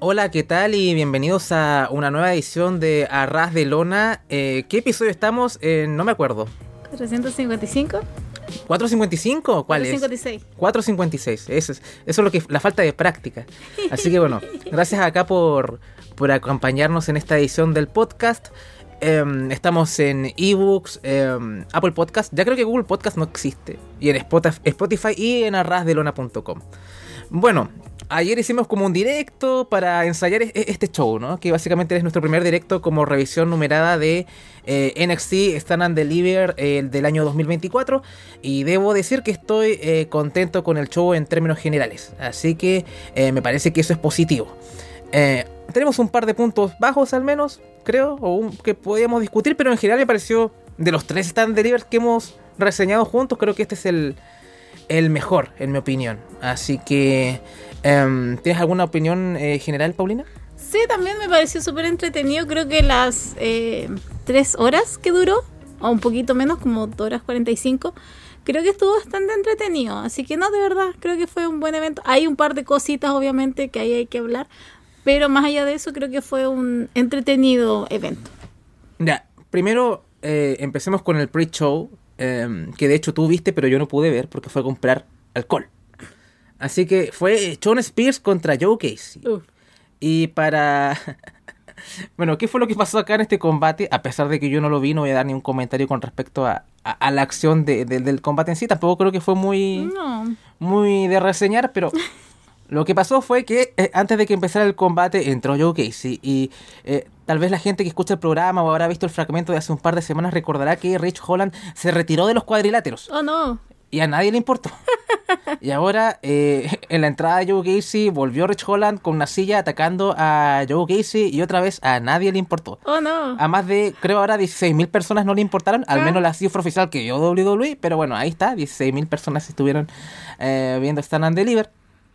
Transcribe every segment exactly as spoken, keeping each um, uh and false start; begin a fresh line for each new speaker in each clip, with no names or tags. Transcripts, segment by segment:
Hola, ¿qué tal? Y bienvenidos a una nueva edición de A Ras de Lona. Eh, ¿Qué episodio estamos? Eh, no me acuerdo.
¿cuatrocientos cincuenta y cinco?
¿cuatrocientos cincuenta y cinco? ¿Cuál es?
cuatrocientos cincuenta y seis.
cuatrocientos cincuenta y seis. Eso es, eso es lo que, la falta de práctica. Así que bueno, gracias acá por, por acompañarnos en esta edición del podcast. Eh, estamos en eBooks, eh, Apple Podcast. Ya creo que Google Podcast no existe. Y en Spotify y en arrasdelona punto com. Bueno, ayer hicimos como un directo para ensayar este show, ¿no? Que básicamente es nuestro primer directo como revisión numerada de eh, N X T Stand and Deliver eh, del año dos mil veinticuatro. Y debo decir que estoy eh, contento con el show en términos generales. Así que eh, me parece que eso es positivo. Eh, tenemos un par de puntos bajos al menos, creo, o un, que podíamos discutir, pero en general me pareció, de los tres Stand and Deliver que hemos reseñado juntos, creo que este es el... el mejor, en mi opinión. Así que, um, ¿tienes alguna opinión eh, general, Paulina?
Sí, también me pareció súper entretenido. Creo que las eh, tres horas que duró, o un poquito menos, como dos horas cuarenta y cinco, creo que estuvo bastante entretenido. Así que no, de verdad, creo que fue un buen evento. Hay un par de cositas, obviamente, que ahí hay que hablar, pero más allá de eso, creo que fue un entretenido evento.
Ya, primero eh, empecemos con el pre-show. Eh, que de hecho tú viste, pero yo no pude ver porque fue a comprar alcohol. Así que fue Shawn Spears contra Joe Gacy. Uh. Y para... bueno, ¿qué fue lo que pasó acá en este combate? A pesar de que yo no lo vi, no voy a dar ni un comentario con respecto a, a, a la acción de, de, del combate en sí. Tampoco creo que fue muy,
no.
muy de reseñar, pero... Lo que pasó fue que eh, antes de que empezara el combate entró Joe Gacy y eh, tal vez la gente que escucha el programa o habrá visto el fragmento de hace un par de semanas recordará que Rich Holland se retiró de los cuadriláteros.
Oh, no.
Y a nadie le importó. Y ahora eh, en la entrada de Joe Gacy volvió Rich Holland con una silla atacando a Joe Gacy y otra vez a nadie le importó.
Oh, no.
A más de, creo ahora dieciséis mil personas no le importaron, al menos la cifra oficial que dio doble u doble u E, pero bueno, ahí está, dieciséis mil personas estuvieron eh, viendo Stand and Deliver.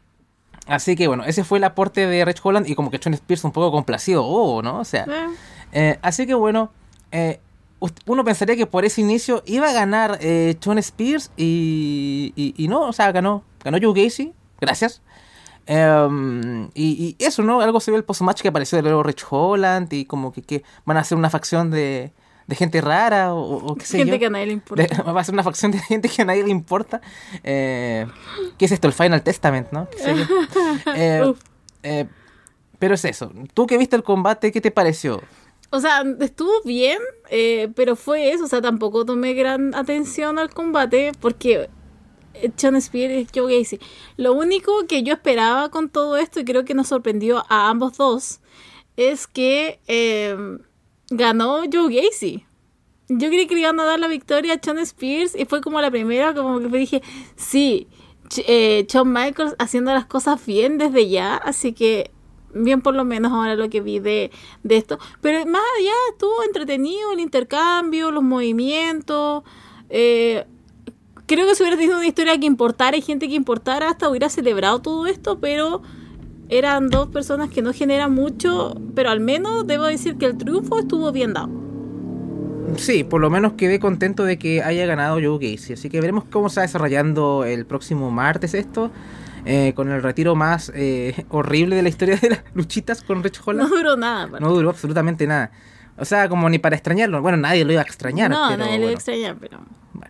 Así que bueno, ese fue el aporte de Rich Holland y como que Shawn Spears un poco complacido, oh, ¿no? O sea, eh. Eh, así que bueno, eh, uno pensaría que por ese inicio iba a ganar eh, Shawn Spears y, y, y no, o sea, ganó, ganó Joe Gacy, gracias. Um, y, y eso, ¿no? Algo se ve el post-match que apareció de luego Rich Holland y como que, que van a hacer una facción de... de gente rara o, o qué sé
gente
yo.
que a nadie le importa.
De, va a ser una facción de gente que a nadie le importa. Eh, ¿Qué es esto? El Final Testament, ¿no? ¿Qué sé yo? Eh, eh, pero es eso. Tú que viste el combate, ¿qué te pareció?
O sea, estuvo bien, eh, pero fue eso. O sea, tampoco tomé gran atención al combate porque Shawn Spears y Joe Gacy. Lo único que yo esperaba con todo esto, y creo que nos sorprendió a ambos dos, es que... Eh, ganó Joe Gacy. Yo creí que le iban a dar la victoria a Shawn Spears y fue como la primera, como que dije, sí, Ch- eh, Shawn Michaels haciendo las cosas bien desde ya, así que bien por lo menos ahora lo que vi de, de esto. Pero más allá estuvo entretenido el intercambio, los movimientos. Eh, creo que si hubiera tenido una historia que importara y gente que importara, hasta hubiera celebrado todo esto, pero... eran dos personas que no generan mucho, pero al menos debo decir que el triunfo estuvo bien dado.
Sí, por lo menos quedé contento de que haya ganado Joe Gacy. Así que veremos cómo se va desarrollando el próximo martes esto. Eh, con el retiro más eh, horrible de la historia de las luchitas con Rich Holland.
No duró nada. Para.
No duró absolutamente nada. O sea, como ni para extrañarlo. Bueno, nadie lo iba a extrañar.
No,
pero,
nadie
bueno.
lo iba a extrañar, pero...
Bueno.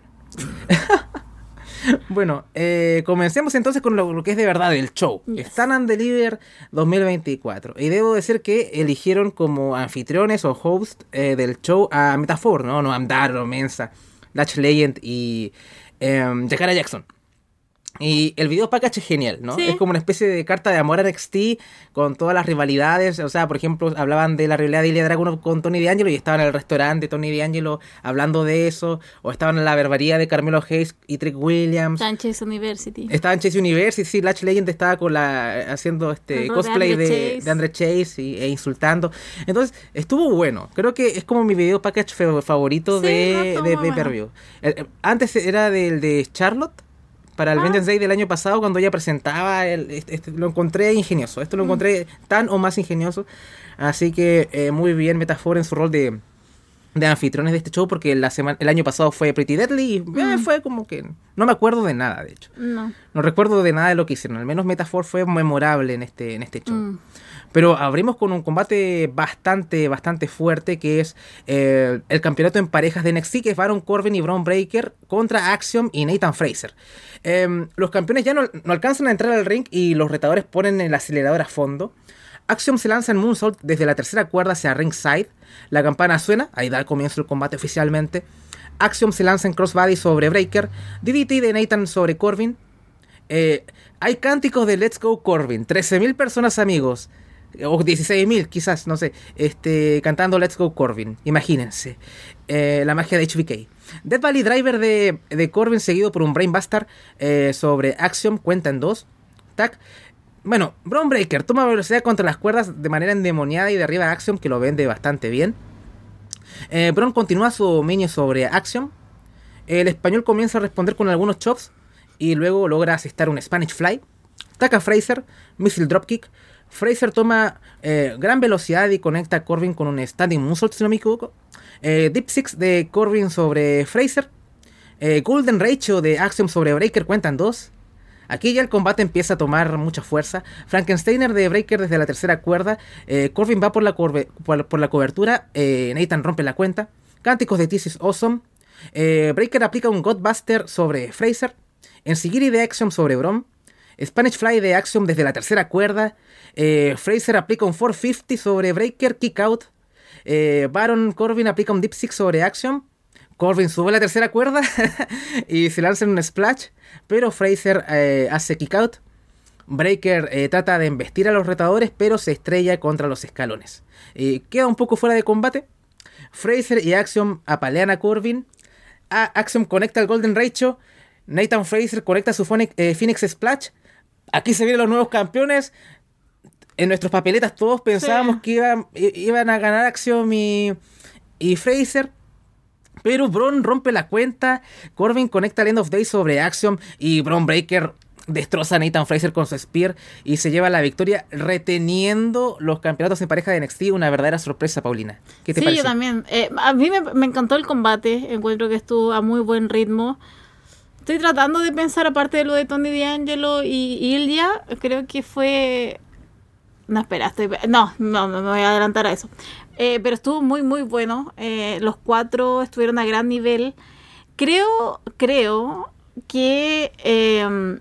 Bueno, eh, comencemos entonces con lo, lo que es de verdad el show. Yes. Stand and Deliver dos mil veinticuatro. Y debo decir que eligieron como anfitriones o host eh, del show a Metafor, ¿no? No Amdaro, Mensa, Lash Legend y eh, Jakara Jackson. Y el video package es genial, ¿no? Sí. Es como una especie de carta de amor a N X T con todas las rivalidades. O sea, por ejemplo, hablaban de la rivalidad de Ilya Dragunov con Tony D'Angelo y estaban en el restaurante de Tony D'Angelo hablando de eso. O estaban en la barbaridad de Carmelo Hayes y Trick Williams.
Estaban en Chase University.
Estaba en Chase University, sí. Lash Legend estaba con la, haciendo este cosplay de, de, de Andre Chase y, e insultando. Entonces, estuvo bueno. Creo que es como mi video package favorito sí, de, no, de, de Pay-Per-View. Antes era del de Charlotte. Para el ah. Vengeance Day del año pasado, cuando ella presentaba, el, este, este, lo encontré ingenioso. Esto lo encontré mm. tan o más ingenioso. Así que eh, muy bien Metafor en su rol de, de anfitriones de este show, porque la semana, el año pasado fue Pretty Deadly y mm. eh, fue como que no me acuerdo de nada, de hecho.
No.
No recuerdo de nada de lo que hicieron. Al menos Metafor fue memorable en este, en este show. Mm. Pero abrimos con un combate bastante, bastante fuerte, que es eh, el campeonato en parejas de N X T, que es Baron Corbin y Bron Breakker contra Axiom y Nathan Fraser. Eh, los campeones ya no, no alcanzan a entrar al ring y los retadores ponen el acelerador a fondo. Axiom se lanza en Moonsault desde la tercera cuerda hacia ringside. La campana suena, ahí da el comienzo del combate oficialmente. Axiom se lanza en crossbody sobre Breakker. D D T de Nathan sobre Corbin. Eh, hay cánticos de Let's Go Corbin. trece mil personas, amigos. O dieciséis mil, quizás, no sé. Este, cantando Let's Go Corbin. Imagínense. Eh, la magia de H B K. Death Valley Driver de, de Corbin seguido por un Brainbuster eh, sobre Axiom. Cuenta en dos. Tac. Bueno, Bron Breakker toma velocidad contra las cuerdas de manera endemoniada y derriba a Axiom, que lo vende bastante bien. Eh, Bron continúa su dominio sobre Axiom. El español comienza a responder con algunos chops y luego logra asestar un Spanish Fly. Ataca a Fraser, Missile Dropkick. Fraser toma eh, gran velocidad y conecta a Corbin con un Standing Moonsault, si no me equivoco. Eh, Deep Six de Corbin sobre Fraser. Eh, Golden Ratio de Axiom sobre Breakker cuentan dos. Aquí ya el combate empieza a tomar mucha fuerza. Frankensteiner de Breakker desde la tercera cuerda. Eh, Corbin va por la, corbe- por, por la cobertura. Eh, Nathan rompe la cuenta. Cánticos de This is Awesome. Eh, Breakker aplica un Godbuster sobre Fraser. Ensigiri de Axiom sobre Bron. Spanish Fly de Axiom desde la tercera cuerda. Eh, Fraser aplica un cuatrocientos cincuenta sobre Breakker. Kick out. Eh, Baron Corbin aplica un Deep Six sobre Axiom. Corbin sube la tercera cuerda y se lanza en un splash, pero Fraser eh, hace kick out. Breakker eh, trata de embestir a los retadores, pero se estrella contra los escalones. Eh, queda un poco fuera de combate. Fraser y Axiom apalean a Corbin. A Axiom conecta el Golden Ratio. Nathan Fraser conecta su Phoenix, eh, Phoenix Splash. Aquí se vienen los nuevos campeones. En nuestras papeletas todos pensábamos sí. que iban, iban a ganar Axiom y, y Fraser. Pero Bron rompe la cuenta. Corbin conecta el End of Day sobre Axiom. Y Bron Breakker destroza a Nathan Fraser con su Spear. Y se lleva la victoria reteniendo los campeonatos en pareja de N X T. Una verdadera sorpresa, Paulina. ¿Qué te
sí,
parece?
Sí, yo también. Eh, a mí me, me encantó el combate. Encuentro que estuvo a muy buen ritmo. Estoy tratando de pensar, aparte de lo de Tony D'Angelo y Ilya, creo que fue... No, espera, estoy... No, no, no me voy a adelantar a eso. Eh, pero estuvo muy, muy bueno. Eh, los cuatro estuvieron a gran nivel. Creo, creo que... Eh,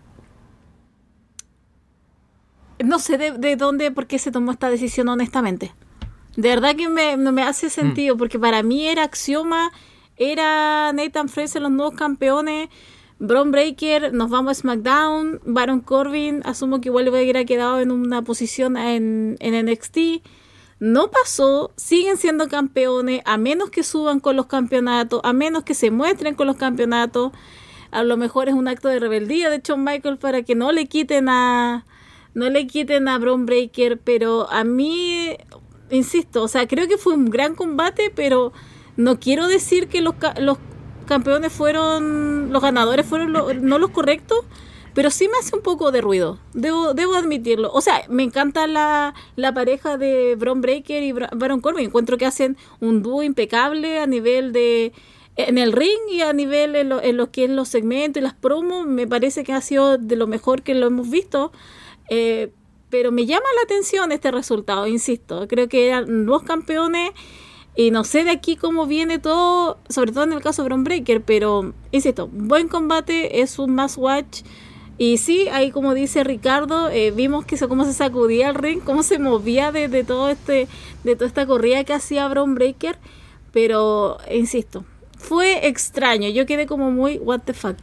no sé de, de dónde, por qué se tomó esta decisión, honestamente. De verdad que me, no me hace sentido, mm. porque para mí era axioma, era Nathan Fraser los nuevos campeones... Bron Breakker, nos vamos a SmackDown. Baron Corbin, asumo que igual hubiera quedado en una posición en, en N X T. No pasó, siguen siendo campeones, a menos que suban con los campeonatos, a menos que se muestren con los campeonatos. A lo mejor es un acto de rebeldía de Shawn Michaels para que no le quiten a no le quiten a Bron Breakker, pero a mí, insisto, o sea, creo que fue un gran combate, pero no quiero decir que los, los campeones fueron, los ganadores fueron lo, no los correctos, pero sí me hace un poco de ruido, debo debo admitirlo. O sea, me encanta la, la pareja de Bron Breakker y Baron Corbin. Encuentro que hacen un dúo impecable a nivel de en el ring y a nivel en lo, en lo que es los segmentos y las promos. Me parece que ha sido de lo mejor que lo hemos visto, eh, pero me llama la atención este resultado, insisto. Creo que eran dos campeones. Y no sé de aquí cómo viene todo, sobre todo en el caso de Bron Breakker, pero, insisto, buen combate, es un must watch. Y sí, ahí como dice Ricardo, eh, vimos que eso, cómo se sacudía el ring, cómo se movía de, de todo este, de toda esta corrida que hacía Bron Breakker. Pero, insisto, fue extraño, yo quedé como muy what the fuck.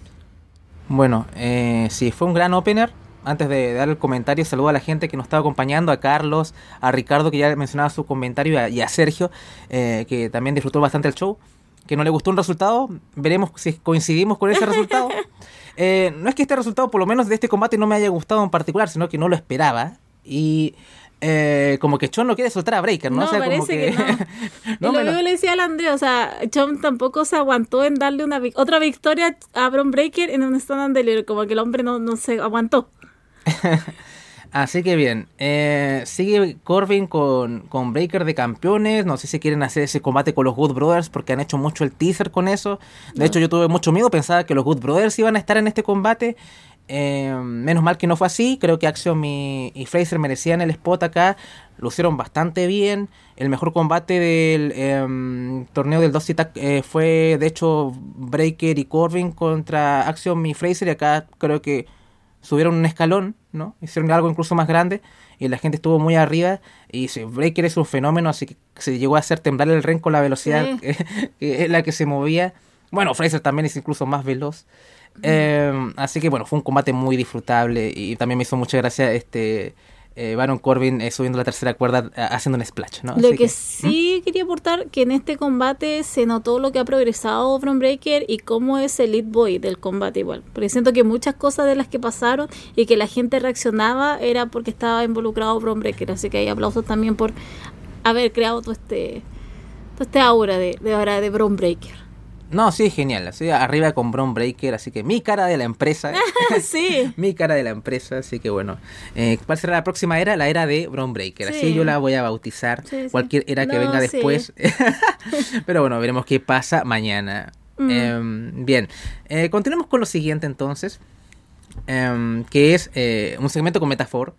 Bueno, eh, sí, fue un gran opener. Antes de dar el comentario, saludo a la gente que nos estaba acompañando, a Carlos, a Ricardo, que ya mencionaba su comentario, y a, y a Sergio, eh, que también disfrutó bastante el show, que no le gustó un resultado. Veremos si coincidimos con ese resultado. Eh, no es que este resultado, por lo menos de este combate, no me haya gustado en particular, sino que no lo esperaba. Y eh, como que Shawn no quiere soltar a Breakker, ¿no?
No,
o sea,
parece
como que...
que no.
no
y lo mismo le decía al André, o sea, Shawn tampoco se aguantó en darle una otra victoria a Bron Breakker en un stand and delivery, como que el hombre no, no se aguantó.
Así que bien, eh, sigue Corbin con, con Breakker de campeones. No sé si quieren hacer ese combate con los Good Brothers porque han hecho mucho el teaser con eso. De
No.
hecho, yo tuve mucho miedo, pensaba que los Good Brothers iban a estar en este combate. Eh, menos mal que no fue así. Creo que Axiom y, y Fraser merecían el spot acá. Lo hicieron bastante bien. El mejor combate del eh, torneo del Dusty Tag eh, fue de hecho Breakker y Corbin contra Axiom y Fraser. Y acá creo que subieron un escalón, ¿no? Hicieron algo incluso más grande y la gente estuvo muy arriba. Y sí, Breakker es un fenómeno, así que se llegó a hacer temblar el ring con la velocidad
Sí.
que, que es la que se movía. Bueno, Fraser también es incluso más veloz. Eh, así que bueno, fue un combate muy disfrutable y también me hizo mucha gracia este eh, Baron Corbin eh, subiendo la tercera cuerda eh, haciendo un splash, ¿no?
Lo
Así
que sí quería aportar, que en este combate se notó lo que ha progresado Bron Breakker y cómo es el lead boy del combate igual. Porque siento que muchas cosas de las que pasaron y que la gente reaccionaba era porque estaba involucrado Bron Breakker. Así que hay aplausos también por haber creado todo este, todo este aura de, de ahora de Bron Breakker.
No, sí, genial. Así, arriba con Bron Breakker, así que mi cara de la empresa.
Sí.
Mi cara de la empresa, así que bueno. Eh, ¿Cuál será la próxima era? La era de Bron Breakker.
Sí.
Así yo la voy a bautizar.
Sí, sí.
Cualquier era que
No,
venga
sí.
después. Pero bueno, veremos qué pasa mañana.
Mm.
Eh, bien, eh, continuemos con lo siguiente entonces. Eh, que es eh, un segmento con Metafor.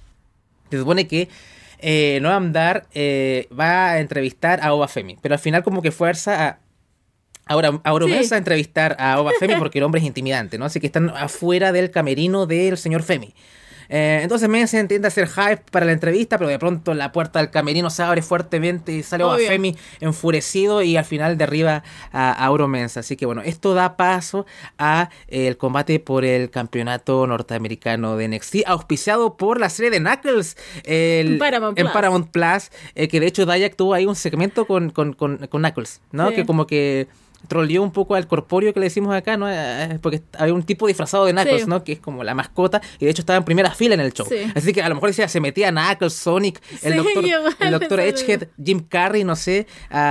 Se supone que eh, Noam Dar eh, va a entrevistar a Oba Femi. Pero al final como que fuerza a... Ahora, ahora
Sí.
comienza a entrevistar a Oba Femi porque el hombre es intimidante, ¿no? Así que están afuera del camerino del señor Femi. Eh, entonces Mensa intenta hacer hype para la entrevista, pero de pronto la puerta del camerino se abre fuertemente y sale Oba
Obvio.
Femi enfurecido y al final derriba a, a Auro Mensa. Así que bueno, esto da paso a eh, el combate por el campeonato norteamericano de N X T, auspiciado por la serie de Knuckles el,
En Paramount
en
Plus.
Paramount Plus, eh, que de hecho Dayak tuvo ahí un segmento con, con, con, con Knuckles, ¿no?
Sí.
Que como que troleó un poco al corpóreo que le decimos acá, ¿no? Eh, Porque había un tipo disfrazado de Knuckles,
Sí.
¿no? Que es como la mascota y de hecho estaba en primera fila en el show.
Sí.
Así que a lo mejor decía, se metía Knuckles, Sonic, el
Sí,
doctor,
igual,
el doctor
eso
Edgehead, Jim Carrey, no sé,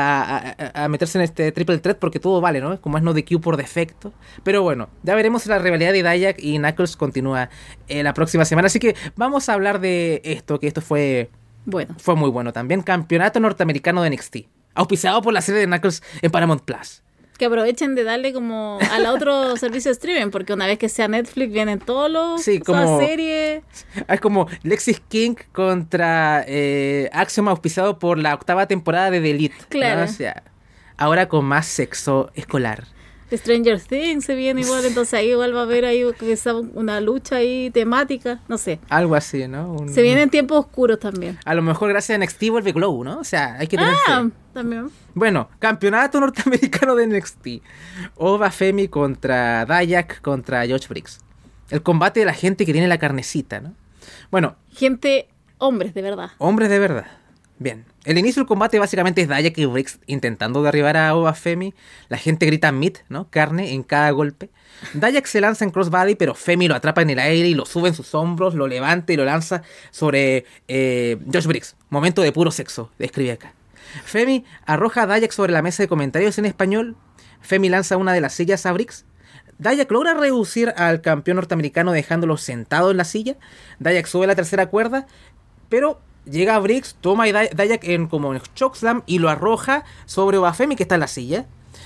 a, a- a meterse en este triple threat porque todo vale, ¿no? Como es no de Q por defecto. Pero bueno, ya veremos si la rivalidad de Dayak y Knuckles continúa eh, la próxima semana. Así que vamos a hablar de esto, que esto fue,
Bueno.
fue muy bueno también. Campeonato norteamericano de N X T, auspiciado por la serie de Knuckles en Paramount Plus.
Que aprovechen de darle como al otro servicio de streaming, porque una vez que sea Netflix vienen todos los
Sí,
todas
como-
las series.
Es como Lexis King contra eh, Axiom, auspiciado por la octava temporada de The Elite. ¿no?
Claro.
O sea, ahora con más sexo escolar.
Stranger Things se viene igual, entonces ahí igual va a haber ahí quizá una lucha ahí temática, no sé.
Algo así, ¿no? Un-
Se vienen tiempos oscuros también.
A lo mejor gracias a N X T vuelve Glow, ¿no? O sea, hay que tener
Ah,
fe.
también.
Bueno, campeonato norteamericano de N X T. Oba Femi contra Dayak contra Josh Briggs. El combate de la gente que tiene la carnecita, ¿no? Bueno,
Gente, hombres, de verdad.
hombres de verdad. Bien. El inicio del combate básicamente es Dayak y Briggs intentando derribar a Oba Femi. La gente grita meat, ¿no? Carne en cada golpe. Dayak se lanza en crossbody, pero Femi lo atrapa en el aire y lo sube en sus hombros, lo levanta y lo lanza sobre eh, Josh Briggs. Momento de puro sexo, describe acá. Femi arroja a Dayak sobre la mesa de comentarios en español. Femi lanza una de las sillas a Briggs. Dayak logra reducir al campeón norteamericano dejándolo sentado en la silla. Dayak sube la tercera cuerda, pero llega a Briggs, toma a Day- Dayak en como en chokeslam y lo arroja sobre Oba Femi que está en la silla.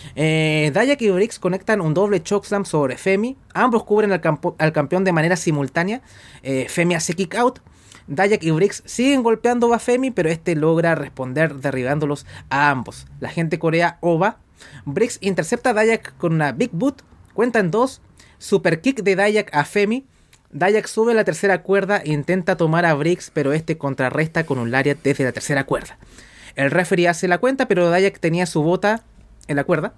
Eh, Dayak y Briggs conectan un doble chokeslam sobre Femi. Ambos cubren al, campo- al campeón de manera simultánea. Eh, Femi hace kick out. Dayak y Briggs siguen golpeando a Oba Femi, pero este logra responder derribándolos a ambos. La gente corea Oba. Briggs intercepta a Dayak con una Big Boot. Cuentan dos. Super kick de Dayak a Femi. Dayak sube la tercera cuerda e intenta tomar a Briggs, pero este contrarresta con un lariat desde la tercera cuerda. El referee hace la cuenta, pero Dayak tenía su bota en la cuerda.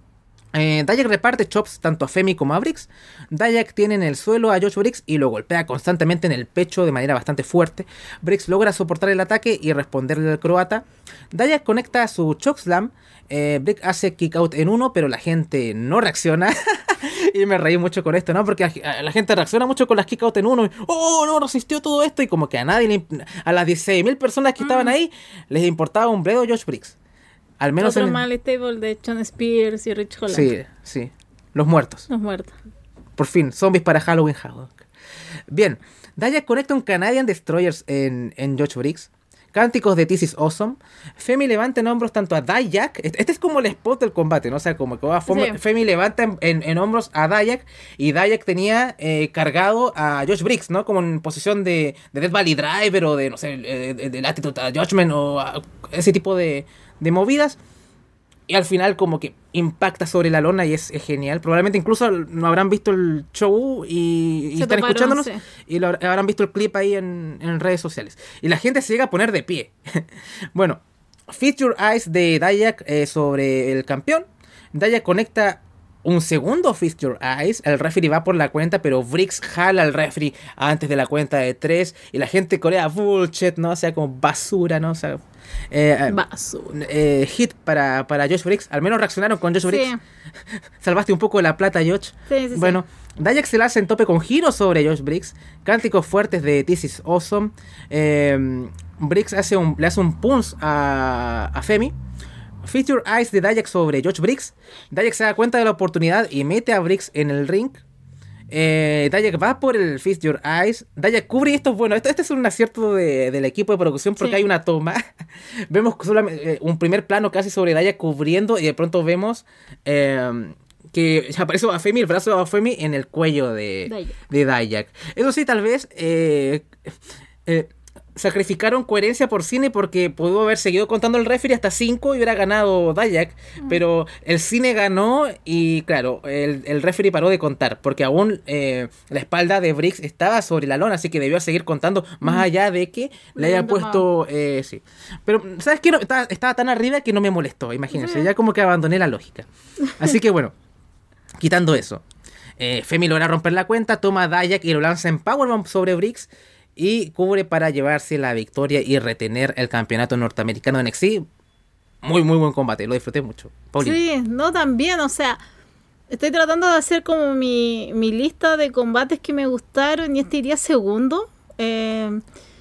Eh, Dayak reparte chops tanto a Femi como a Briggs. Dayak tiene en el suelo a Josh Briggs y lo golpea constantemente en el pecho de manera bastante fuerte. Briggs logra soportar el ataque y responderle al croata. Dayak conecta su chokeslam. Eh, Briggs hace kick out en uno, pero la gente no reacciona. Y me reí mucho con esto, ¿no? Porque la, la gente reacciona mucho con las kick out en uno. Y, oh, no, resistió todo esto. Y como que a nadie, le imp- a las dieciséis mil personas que estaban ahí, les importaba un bledo Josh Briggs. Al menos
Otro
en...
mal stable de Sean Spears y Rich Holland.
Sí, sí. Los muertos.
Los muertos.
Por fin, zombies para Halloween Havoc. Bien, Dayak conecta un Canadian Destroyers en, en Josh Briggs. Cánticos de This is Awesome. Femi levanta en hombros tanto a Dayak. Este es como el spot del combate, ¿no? O sea, como que va Femi, sí. Femi levanta en, en, en hombros a Dayak. Y Dayak tenía eh, cargado a Josh Briggs, ¿no? Como en posición de, de Death Valley Driver o de, no sé, de, de, de Latitude Judgment o a, ese tipo de, de movidas. Y al final como que impacta sobre la lona y es, es genial. Probablemente incluso no habrán visto el show y, y están escuchándonos. Sí. Y lo, habrán visto el clip ahí en, en redes sociales. Y la gente se llega a poner de pie. Bueno, Feed Your Eyes de Dayak eh, sobre el campeón. Dayak conecta un segundo Feed Your Eyes. El referee va por la cuenta, pero Briggs jala al referee antes de la cuenta de tres. Y la gente corea bullshit, ¿no? O sea, como basura, ¿no? O sea... Eh,
basura.
Eh, hit para, para Josh Briggs. Al menos reaccionaron con Josh Briggs. Sí. Salvaste un poco de la plata, Josh.
Sí, sí,
bueno, sí. Dayak se la hace en tope con giro sobre Josh Briggs. Cánticos fuertes de This is Awesome. Eh, Briggs hace un, le hace un punch a, a Femi. Feature Eyes de Dayak sobre Josh Briggs. Dayak se da cuenta de la oportunidad y mete a Briggs en el ring. Eh, Dayak va por el Feast Your Eyes. Dayak cubre y esto es bueno. Esto, este es un acierto de, del equipo de producción porque sí. Hay una toma. Vemos solamente eh, un primer plano casi sobre Dayak cubriendo y de pronto vemos eh, que aparece Bafemi, el brazo de Bafemi en el cuello de Dayak. De Dayak. Eso sí, tal vez eh, eh, sacrificaron coherencia por cine porque pudo haber seguido contando el referee hasta cinco y hubiera ganado Dayak, mm. pero el cine ganó y claro, el, el referee paró de contar porque aún eh, la espalda de Briggs estaba sobre la lona, así que debió seguir contando más mm. allá de que le, le hayan puesto eh, sí. Pero ¿sabes qué? No, estaba, estaba tan arriba que no me molestó, imagínense, mm. ya como que abandoné la lógica. Así que bueno, quitando eso, eh, Femi logra romper la cuenta, toma a Dayak y lo lanza en powerbomb sobre Briggs y cubre para llevarse la victoria y retener el campeonato norteamericano de N X T. Muy, muy buen combate, lo disfruté mucho. Paulina.
Sí, no, también, o sea, estoy tratando de hacer como mi, mi lista de combates que me gustaron y este iría segundo. Eh,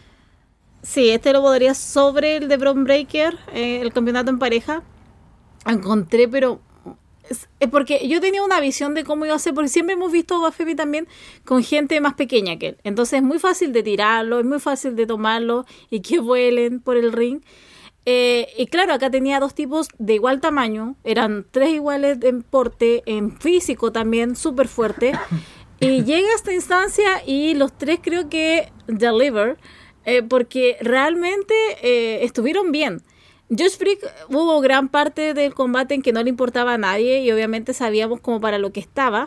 sí, este lo podría sobre el de Bron Breakker, eh, el campeonato en pareja. Encontré, pero... Es, es porque yo tenía una visión de cómo iba a ser, porque siempre hemos visto a Bafemi también con gente más pequeña que él. Entonces es muy fácil de tirarlo, es muy fácil de tomarlo y que vuelen por el ring. Eh, y claro, acá tenía dos tipos de igual tamaño, eran tres iguales en porte, en físico también, súper fuerte. Y llega a esta instancia y los tres creo que deliver, eh, porque realmente eh, estuvieron bien. Josh Briggs hubo gran parte del combate en que no le importaba a nadie y obviamente sabíamos como para lo que estaba.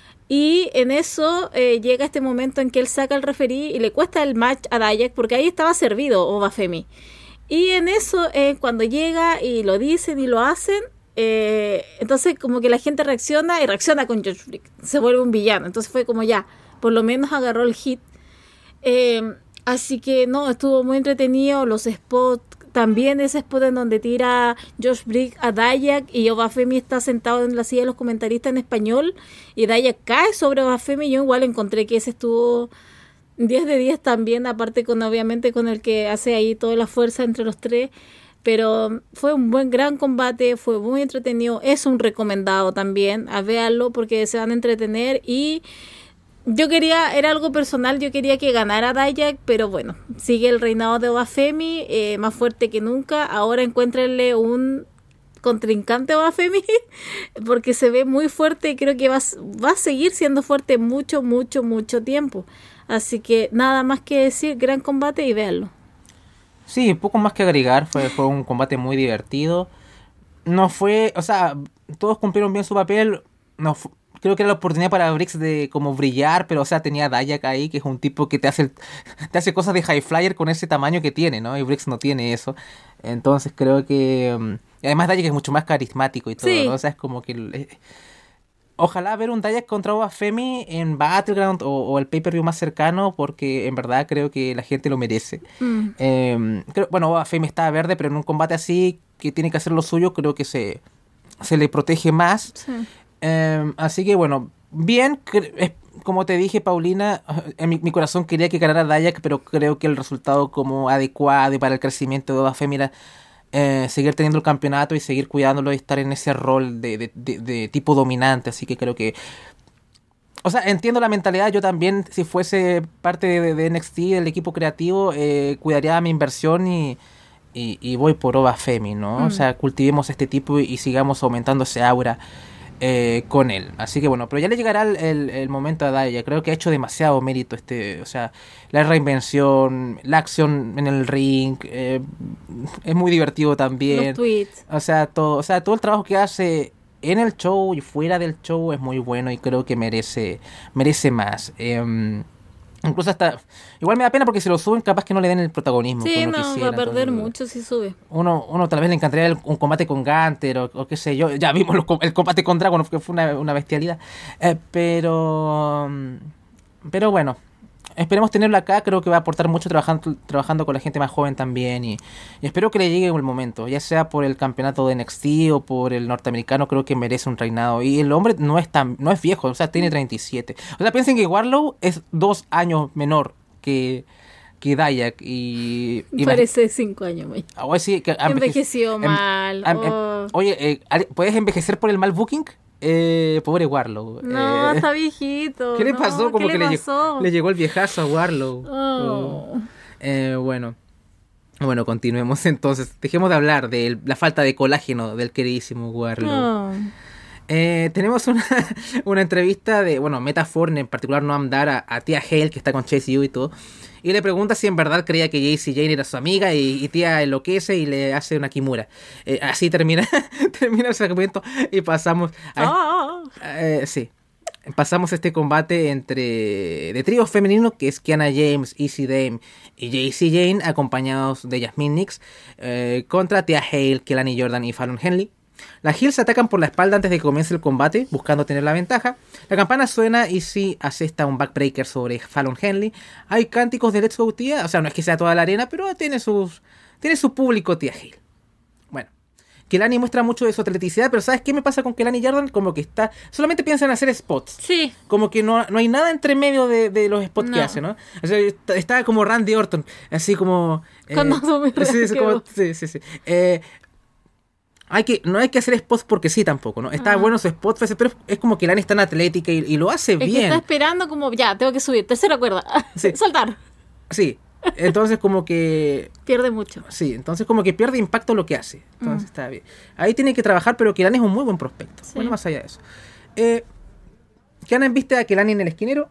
Y en eso eh, llega este momento en que él saca al referee y le cuesta el match a Dayak porque ahí estaba servido Obafemi. Y en eso, eh, cuando llega y lo dicen y lo hacen, eh, entonces como que la gente reacciona y reacciona con Josh Briggs. Se vuelve un villano. Entonces fue como ya, por lo menos agarró el hit. Eh, así que no, estuvo muy entretenido. Los spots. También ese spot en donde tira Josh Briggs a Dayak y Obafemi está sentado en la silla de los comentaristas en español y Dayak cae sobre Obafemi. Yo igual encontré que ese estuvo diez de diez también, aparte con obviamente con el que hace ahí toda la fuerza entre los tres. Pero fue un buen, gran combate, fue muy entretenido. Es un recomendado también, a véanlo porque se van a entretener y... Yo quería, era algo personal, yo quería que ganara Dayak, pero bueno, sigue el reinado de Obafemi, eh, más fuerte que nunca. Ahora encuéntrenle un contrincante a Obafemi, porque se ve muy fuerte y creo que va, va a seguir siendo fuerte mucho, mucho, mucho tiempo. Así que nada más que decir, gran combate y véanlo.
Sí, poco más que agregar, fue, fue un combate muy divertido. No fue, o sea, todos cumplieron bien su papel, no fue... Creo que era la oportunidad para Briggs de como brillar, pero o sea, tenía Dayak ahí, que es un tipo que te hace te hace cosas de high flyer con ese tamaño que tiene, ¿no? Y Briggs no tiene eso. Entonces creo que... Um, además Dayak es mucho más carismático y todo, sí. ¿no? O sea, es como que... Eh, ojalá ver un Dayak contra Obafemi en Battleground o, o el pay-per-view más cercano, porque en verdad creo que la gente lo merece. Mm. Eh, creo, bueno, Obafemi está verde, pero en un combate así, que tiene que hacer lo suyo, creo que se, se le protege más. Sí. Um, así que bueno, bien, cre- como te dije, Paulina, en mi, mi corazón quería que ganara Dayak, pero creo que el resultado como adecuado para el crecimiento de Obafemi era eh, seguir teniendo el campeonato y seguir cuidándolo y estar en ese rol de, de, de, de tipo dominante, así que creo que O sea, entiendo la mentalidad. Yo también, si fuese parte de, de N X T, del equipo creativo, eh, cuidaría mi inversión y, y, y voy por Ova Femi, ¿no? Mm. O sea, cultivemos este tipo y, y sigamos aumentando ese aura eh, con él. Así que bueno, pero ya le llegará el, el, el momento a Daya. Creo que ha hecho demasiado mérito este, o sea, la reinvención, la acción en el ring, eh, es muy divertido también.
Los tweets.
O sea, todo, o sea, todo el trabajo que hace en el show y fuera del show es muy bueno y creo que merece merece más. Eh, incluso hasta... Igual me da pena porque si lo suben capaz que no le den el protagonismo.
Sí,
que uno
no,
quisiera,
va a perder
entonces,
mucho si sube.
Uno, uno tal vez le encantaría el, un combate con Gunter o, o qué sé yo. Ya vimos los, el combate con Dragon, que fue una, una bestialidad. Eh, pero... Pero bueno... Esperemos tenerlo acá, creo que va a aportar mucho trabajando trabajando con la gente más joven también y, y espero que le llegue el momento, ya sea por el campeonato de N X T o por el norteamericano, creo que merece un reinado y el hombre no es tan no es viejo, o sea, tiene treinta y siete. O sea, piensen que Wardlow es dos años menor que, que Dayak y... y
parece cinco años más.
Oh, sí, que
envejeció enveje mal.
Em,
oh.
em, oye, eh, ¿puedes envejecer por el mal booking? Eh, pobre Wardlow.
No,
eh,
está viejito.
¿Qué le
no,
pasó? Como
¿qué
que
le,
le,
pasó?
le llegó el viejazo a Wardlow.
Oh.
Eh, bueno. Bueno, continuemos entonces. Dejemos de hablar de la falta de colágeno del queridísimo Wardlow.
Oh.
Eh, tenemos una, una entrevista de, bueno, Metaforn, en particular Noam Dar, a, a Tia Hale, que está con Chase U y todo. Y le pregunta si en verdad creía que Jacy Jane era su amiga y, y Tia enloquece y le hace una Kimura. Eh, así termina termina el segmento y pasamos a,
oh.
eh, sí, pasamos este combate entre de trío femenino que es Kiana James, Izzy Dame y Jacy Jane, acompañados de Jasmine Nix, eh, contra Tia Hale, Kelani Jordan y Fallon Henley. Las Heels atacan por la espalda antes de que comience el combate, buscando tener la ventaja. La campana suena y Izzy asesta un backbreaker sobre Fallon Henley. Hay cánticos de Let's Go Tia, o sea, no es que sea toda la arena, pero tiene, sus, tiene su público Tia Hale. Bueno, Kelani muestra mucho de su atleticidad, pero ¿sabes qué me pasa con Kelani Jordan? Como que está, solamente piensa en hacer spots.
Sí.
Como que no, no hay nada entre medio de, de los spots
no.
que hace, ¿no? O sea, está, está como Randy Orton, así como...
Eh, Cuando
sí, sí, como, sí, sí, sí. Eh... Hay que, no hay que hacer spots porque sí tampoco, ¿no? Está ah. bueno su spot, pero es como que Lani es tan atlética y, y lo hace
es
bien.
Que está esperando como, ya, tengo que subir, tercera cuerda, sí. Saltar.
Sí, entonces como que...
pierde mucho.
Sí, entonces como que pierde impacto lo que hace. Entonces mm. está bien. Ahí tiene que trabajar, pero Kelani es un muy buen prospecto. Sí. Bueno, más allá de eso. Eh, Kiana embiste a Kelani en el esquinero.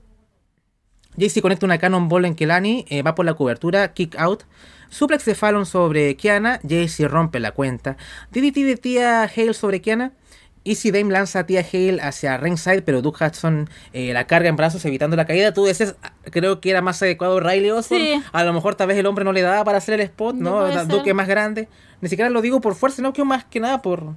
Jacy conecta una Cannonball en Kelani, eh, va por la cobertura, kick out. Suplex de Fallon sobre Kiana, Jacy rompe la cuenta. D D T de Tia Hale sobre Kiana. Izzy Dame lanza a Tia Hale hacia ringside, pero Duke Hudson eh, la carga en brazos evitando la caída. Tú dices, creo que era más adecuado Riley Osborne.
Sí.
A lo mejor tal vez el hombre no le daba para hacer el spot, ¿no?
no
Duke es más grande. Ni siquiera lo digo por fuerza, no, que más que nada por...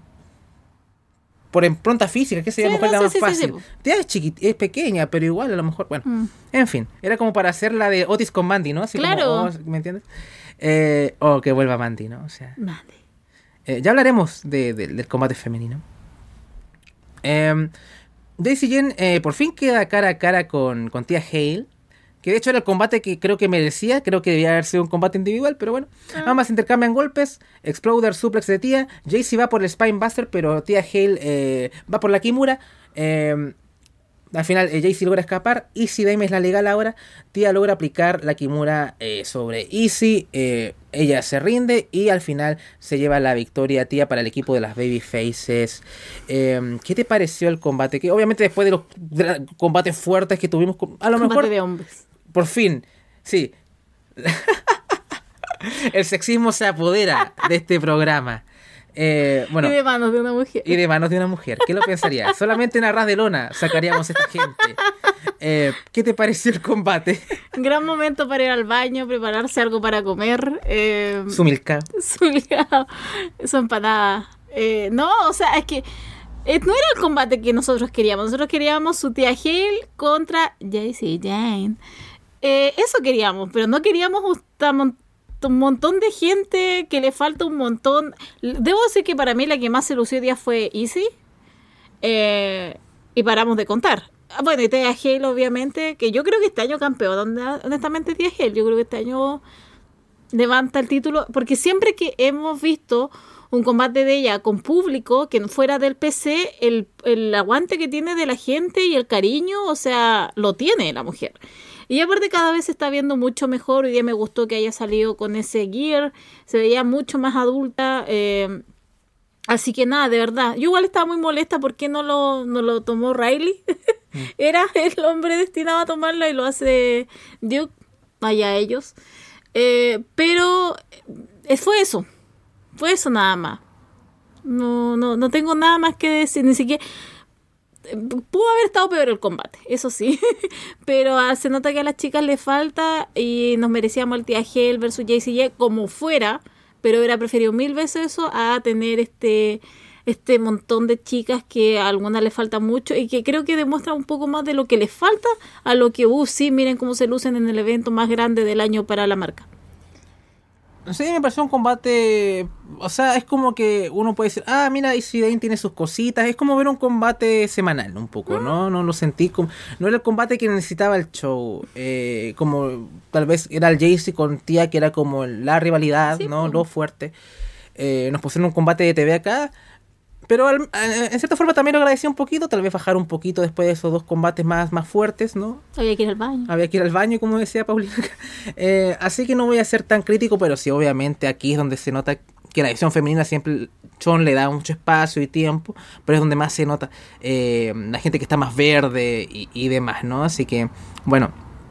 por impronta física, que sería
sí,
a lo mejor
no,
la
sí,
más
sí,
fácil.
Sí, sí.
Tia es chiquita, es pequeña, pero igual a lo mejor, bueno. Mm. En fin, era como para hacer la de Otis con Mandy, ¿no? Así
claro.
Como, oh, ¿me entiendes? Eh, o oh, que vuelva Mandy, ¿no? O sea,
Mandy.
Eh, ya hablaremos de, de, del combate femenino. Eh, Jacy Jane eh, por fin queda cara a cara con, con Tia Hale. Que de hecho era el combate que creo que merecía. Creo que debía haber sido un combate individual, pero bueno. Ah. Ambas intercambian golpes. Exploder suplex de Tia. Jacy va por el Spinebuster, pero Tia Hale eh, va por la Kimura. Eh, al final eh, Jacy logra escapar. Izzy Dame es la legal ahora. Tia logra aplicar la Kimura eh, sobre Izzy. Eh, ella se rinde y al final se lleva la victoria Tia para el equipo de las Babyfaces. Eh, ¿Qué te pareció el combate? Que obviamente después de los de combates fuertes que tuvimos, a lo
combate
mejor
de hombres.
Por fin, sí. El sexismo se apodera de este programa. Eh, bueno,
y de manos de una mujer.
Y de manos de una mujer. ¿Qué lo pensaría? Solamente en arras de lona sacaríamos a esta gente. Eh, ¿Qué te pareció el combate?
Gran momento para ir al baño, prepararse algo para comer. Eh,
su milcao.
Su milcao. Su empanada. Eh, no, o sea, es que eh, no era el combate que nosotros queríamos. Nosotros queríamos su Tia Hale contra Jacy Jane. Eh, eso queríamos, pero no queríamos un, un montón de gente que le falta un montón. Debo decir que para mí la que más se lució hoy día fue Izzy. Eh, y paramos de contar. Bueno, y Tia Hale, obviamente, que yo creo que este año campeón, honestamente, Tia Hale. Yo creo que este año levanta el título, porque siempre que hemos visto un combate de ella con público, que fuera del P C, el, el aguante que tiene de la gente y el cariño, o sea, lo tiene la mujer. Y aparte cada vez se está viendo mucho mejor. Hoy día me gustó que haya salido con ese gear, se veía mucho más adulta, eh, así que nada, de verdad. Yo igual estaba muy molesta porque no lo, no lo tomó Riley. mm. Era el hombre destinado a tomarla y lo hace Duke, vaya ellos. Eh, pero eh, fue eso, fue eso nada más. No, no, no tengo nada más que decir, ni siquiera... Pudo haber estado peor el combate, eso sí. Pero ah, se nota que a las chicas les falta y nos merecíamos el Tia Hale versus J C J como fuera, pero hubiera preferido mil veces eso a tener este, este montón de chicas que a algunas les falta mucho y que creo que demuestran un poco más de lo que les falta a lo que, uh, sí, miren cómo se lucen en el evento más grande del año para la marca.
Sí, me pareció un combate, o sea, es como que uno puede decir, ah, mira, Izzy Dane tiene sus cositas, es como ver un combate semanal un poco, ¿no? No lo sentí como, no era el combate que necesitaba el show, eh, como tal vez era el J C con Tia, que era como la rivalidad, sí, ¿no? Pues. Lo fuerte. Eh, nos pusieron un combate de T V acá, pero al, en cierta forma también lo agradecí un poquito, tal vez bajar un poquito después de esos dos combates más, más fuertes, ¿no?
Había que ir al baño.
Había que ir al baño, como decía Paulina. Eh, así que no voy a ser tan crítico, pero sí, obviamente aquí es donde se nota que la división femenina siempre Sean le da mucho espacio y tiempo, pero es donde más se nota eh, la gente que está más verde y, y demás, ¿no? Así que, bueno,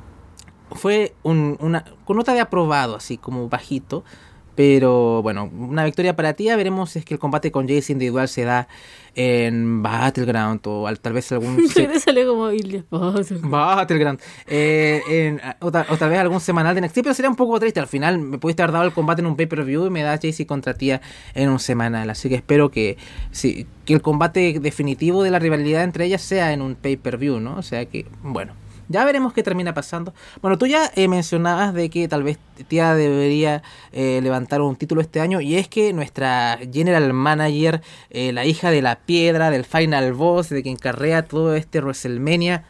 fue un, una con nota de aprobado, así como bajito. Pero bueno, una victoria para Tia. Veremos si es que el combate con Jace individual se da en Battleground o al, tal vez algún...
se... salió como Battleground.
Battleground. Eh, en, o, ta, o tal vez algún semanal de N X T, pero sería un poco triste. Al final me pudiste haber dado el combate en un pay-per-view y me da Jace contra Tia en un semanal. Así que espero que, sí, que el combate definitivo de la rivalidad entre ellas sea en un pay-per-view, ¿no? O sea que, bueno... Ya veremos qué termina pasando. Bueno, tú ya eh, mencionabas de que tal vez Tia debería eh, levantar un título este año. Y es que nuestra General Manager, eh, la hija de la piedra, del Final Boss, de quien carrea todo este WrestleMania.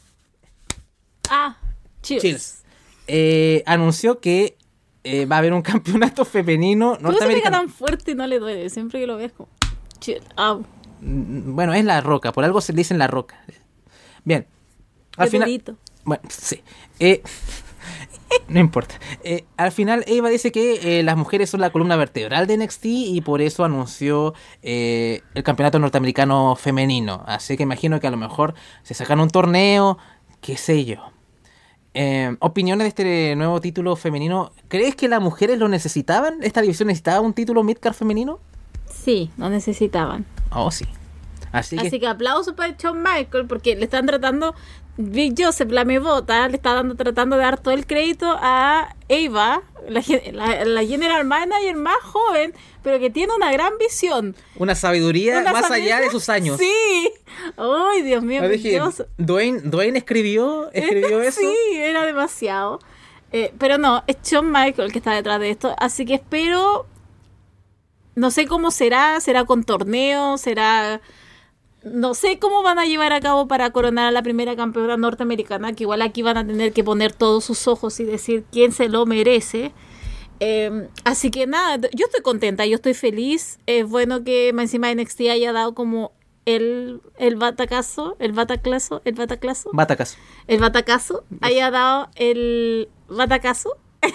Ah, cheers.
cheers eh, anunció que eh, va a haber un campeonato femenino
norteamericano. ¿Cómo se pega tan fuerte y no le duele? Siempre que lo ves como... Cheers. Ah.
Bueno, es La Roca. Por algo se le dicen La Roca. Bien. Al
de
final,
dedito.
Bueno, sí. Eh, no importa. Eh, al final, Eva dice que eh, las mujeres son la columna vertebral de N X T y por eso anunció eh, el campeonato norteamericano femenino. Así que imagino que a lo mejor se sacan un torneo, qué sé yo. Eh, ¿Opiniones de este nuevo título femenino? ¿Crees que las mujeres lo necesitaban? ¿Esta división necesitaba un título midcard femenino?
Sí, lo necesitaban.
Oh, sí. Así que,
Así que aplauso para Shawn Michael porque le están tratando, Big Joseph, la mebota, le está dando, tratando de dar todo el crédito a Eva, la, la, la general manager más joven, pero que tiene una gran visión.
Una sabiduría
una
más
sabiduría,
allá de sus años.
Sí. Ay, Dios mío.
Dije, Dwayne, Dwayne escribió, escribió eso.
Sí, era demasiado. Eh, pero no, es Shawn Michael el que está detrás de esto, así que espero, no sé cómo será, será con torneo, será... No sé cómo van a llevar a cabo para coronar a la primera campeona norteamericana, que igual aquí van a tener que poner todos sus ojos y decir quién se lo merece. Eh, así que nada, yo estoy contenta, yo estoy feliz. Es bueno que encima N X T haya dado como el, el batacazo, el bataclazo, el bataclazo.
Batacazo.
El batacazo, haya dado el batacazo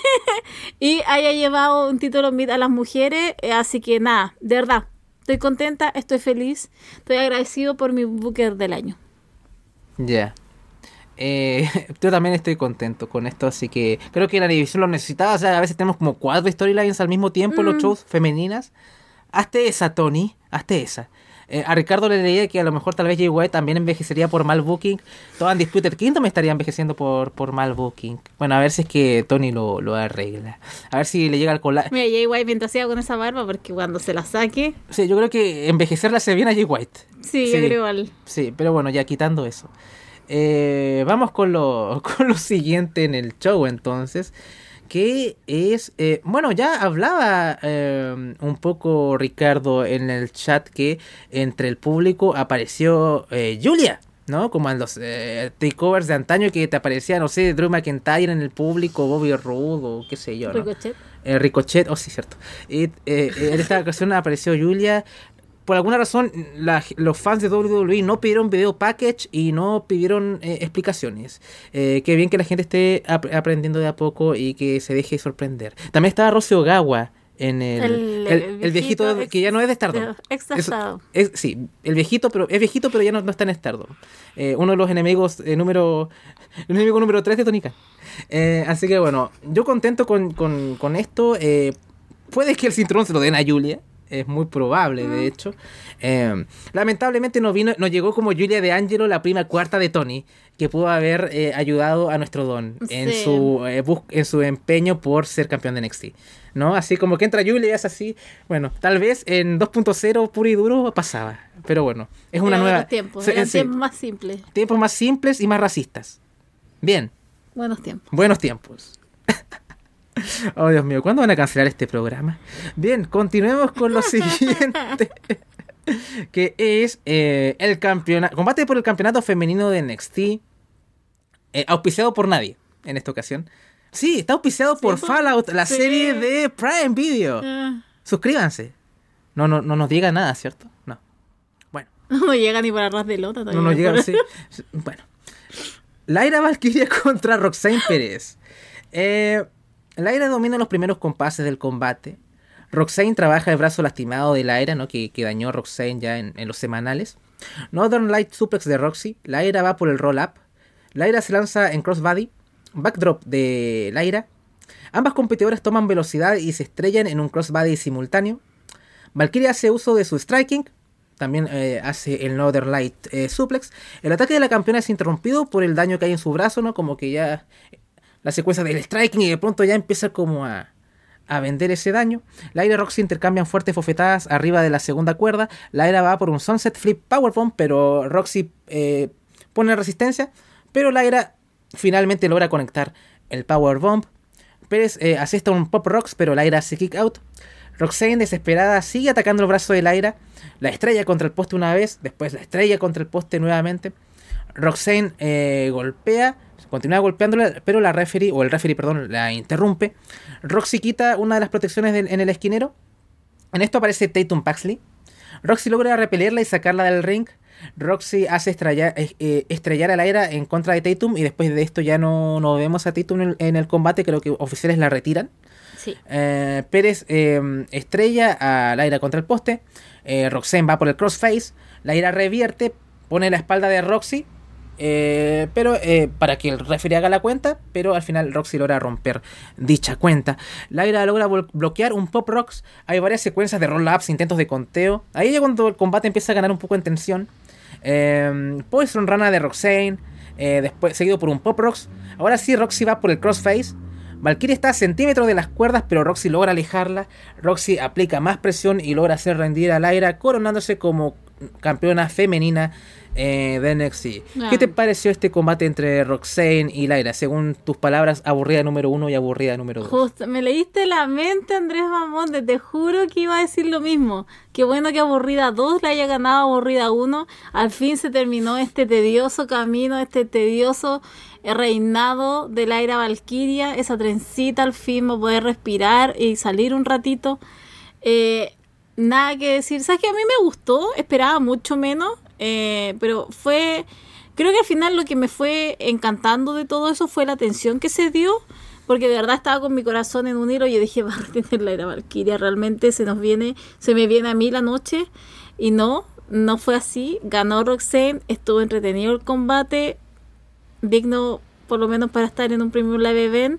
y haya llevado un título mid a las mujeres. Eh, así que nada, de verdad. Estoy contenta, estoy feliz, estoy agradecido por mi booker del año.
Ya. Yeah. Eh, yo también estoy contento con esto, así que creo que la división lo necesitaba. O sea, a veces tenemos como cuatro storylines al mismo tiempo en mm. los shows femeninas. Hazte esa, Tony, hazte esa. Eh, a Ricardo le leía que a lo mejor tal vez Jay White también envejecería por mal booking. Todo Undisputed Kingdom estaría envejeciendo por, por mal booking. Bueno, a ver si es que Tony lo, lo arregla. A ver si le llega al colar.
Mira, Jay White mientras siga con esa barba, porque cuando se la saque...
Sí, yo creo que envejecerla se viene a Jay White.
Sí, sí, yo creo igual.
Sí, pero bueno, ya quitando eso. Eh, vamos con lo, con lo siguiente en el show entonces. Que es, eh, bueno, ya hablaba eh, un poco Ricardo en el chat que entre el público apareció eh, Julia, ¿no? Como en los eh, takeovers de antaño que te aparecía, no sé, Drew McIntyre en el público, Bobby Roode o qué sé yo, ¿no?
Ricochet.
Eh, Ricochet, oh sí, cierto. Y eh, en esta ocasión apareció Julia. Por alguna razón, la, los fans de doble u doble u E no pidieron video package y no pidieron eh, explicaciones. Eh, qué bien que la gente esté ap- aprendiendo de a poco y que se deje sorprender. También estaba Rosy Ogawa en el,
El,
el,
el
el viejito,
viejito
que ya no es de
ex-
Stardom.
extra
Es-
Stardom.
es- sí, el viejito, pero es viejito, pero ya no, no está en Stardom. Eh, uno de los enemigos eh, número el enemigo número tres de Tony Khan. Eh, así que bueno, yo contento con, con, con esto. Eh, puede que el cinturón se lo den a Julia. Es muy probable, de hecho. Eh, lamentablemente no vino, no llegó como Julia de Angelo, la prima cuarta de Tony, que pudo haber eh, ayudado a nuestro Don en,
Sí.
su, eh, bus- en su empeño por ser campeón de N X T. ¿No? Así como que entra Julia y es así. Bueno, tal vez en dos punto cero puro y duro pasaba. Pero bueno, es una
Eran
nueva.
otros tiempos,
Sí,
eran
sí,
tiempos más simples.
tiempos más simples y más racistas. Bien,
Buenos tiempos.
buenos tiempos. Oh, Dios mío, ¿cuándo van a cancelar este programa? Bien, continuemos con lo siguiente. Que es eh, el campeonato. Combate por el campeonato femenino de N X T. Eh, auspiciado por nadie en esta ocasión. Sí, está auspiciado por
po.
Fallout, la
Sí.
serie de Prime Video.
Ah,
Suscríbanse. No, no, no nos diga nada, ¿cierto? No. Bueno.
no llega ni para ras de lota.
No
todavía
nos
por-
llega así. Bueno. Laira Valkyria contra Roxanne Pérez. Eh, Laira domina los primeros compases del combate. Roxanne trabaja el brazo lastimado de Laira, ¿no? que, que dañó a Roxanne ya en, en los semanales. Northern Light Suplex de Roxy. Laira va por el roll-up. Laira se lanza en crossbody. Backdrop de Laira. Ambas competidoras toman velocidad y se estrellan en un crossbody simultáneo. Valkyria hace uso de su striking. También eh, hace el Northern Light eh, Suplex. El ataque de la campeona es interrumpido por el daño que hay en su brazo, ¿no? Como que ya la secuencia del striking y de pronto ya empieza como a, a vender ese daño. Laira y Roxy intercambian fuertes bofetadas arriba de la segunda cuerda. Laira va por un Sunset Flip Powerbomb, pero Roxy eh, pone resistencia. Pero Laira finalmente logra conectar el Powerbomb. Pérez eh, asesta un Pop Rocks, pero Laira hace kick out. Roxanne, desesperada, sigue atacando el brazo de Laira. La estrella contra el poste una vez, después la estrella contra el poste nuevamente. Roxanne eh, golpea, continúa golpeándola, pero la referee, o el referee, perdón, la interrumpe. Roxy quita una de las protecciones del, en el esquinero. En esto aparece Tatum Paxley. Roxy logra repelerla y sacarla del ring. Roxy hace estrellar, eh, estrellar a Laira en contra de Tatum y después de esto ya no, no vemos a Tatum en el, en el combate. Creo que oficiales la retiran.
Sí.
Eh, Pérez eh, estrella a Laira contra el poste. Eh, Roxanne va por el crossface. Laira revierte, pone la espalda de Roxy. Eh, pero eh, para que el referee haga la cuenta, pero al final Roxy logra romper dicha cuenta. Laira logra blo- bloquear un Pop Rocks. Hay varias secuencias de roll-ups, intentos de conteo. Ahí es cuando el combate empieza a ganar un poco en tensión. Eh, Poison Rana de Roxanne, eh, después seguido por un Pop Rocks. Ahora sí, Roxy va por el crossface. Valkyria está a centímetros de las cuerdas, pero Roxy logra alejarla. Roxy aplica más presión y logra hacer rendir a Laira, coronándose como campeona femenina eh, de N X T.
Ah.
¿Qué te pareció este combate entre Roxanne y Laira? Según tus palabras, aburrida número uno y aburrida número dos.
Justo, me leíste la mente, Andrés Mamonte. Te juro que iba a decir lo mismo. Qué bueno que aburrida dos la haya ganado aburrida uno. Al fin se terminó este tedioso camino, este tedioso reinado de Laira Valkyria. Esa trencita al fin va a poder respirar y salir un ratito. Eh, nada que decir. ¿Sabes qué? A mí me gustó, esperaba mucho menos, eh, pero fue... Creo que al final lo que me fue encantando de todo eso fue la tensión que se dio, porque de verdad estaba con mi corazón en un hilo y yo dije, va a retener la era Valkyria, realmente se nos viene, se me viene a mí la noche, y no, no fue así. Ganó Roxanne, estuvo entretenido el combate, digno por lo menos para estar en un Premium Live Event.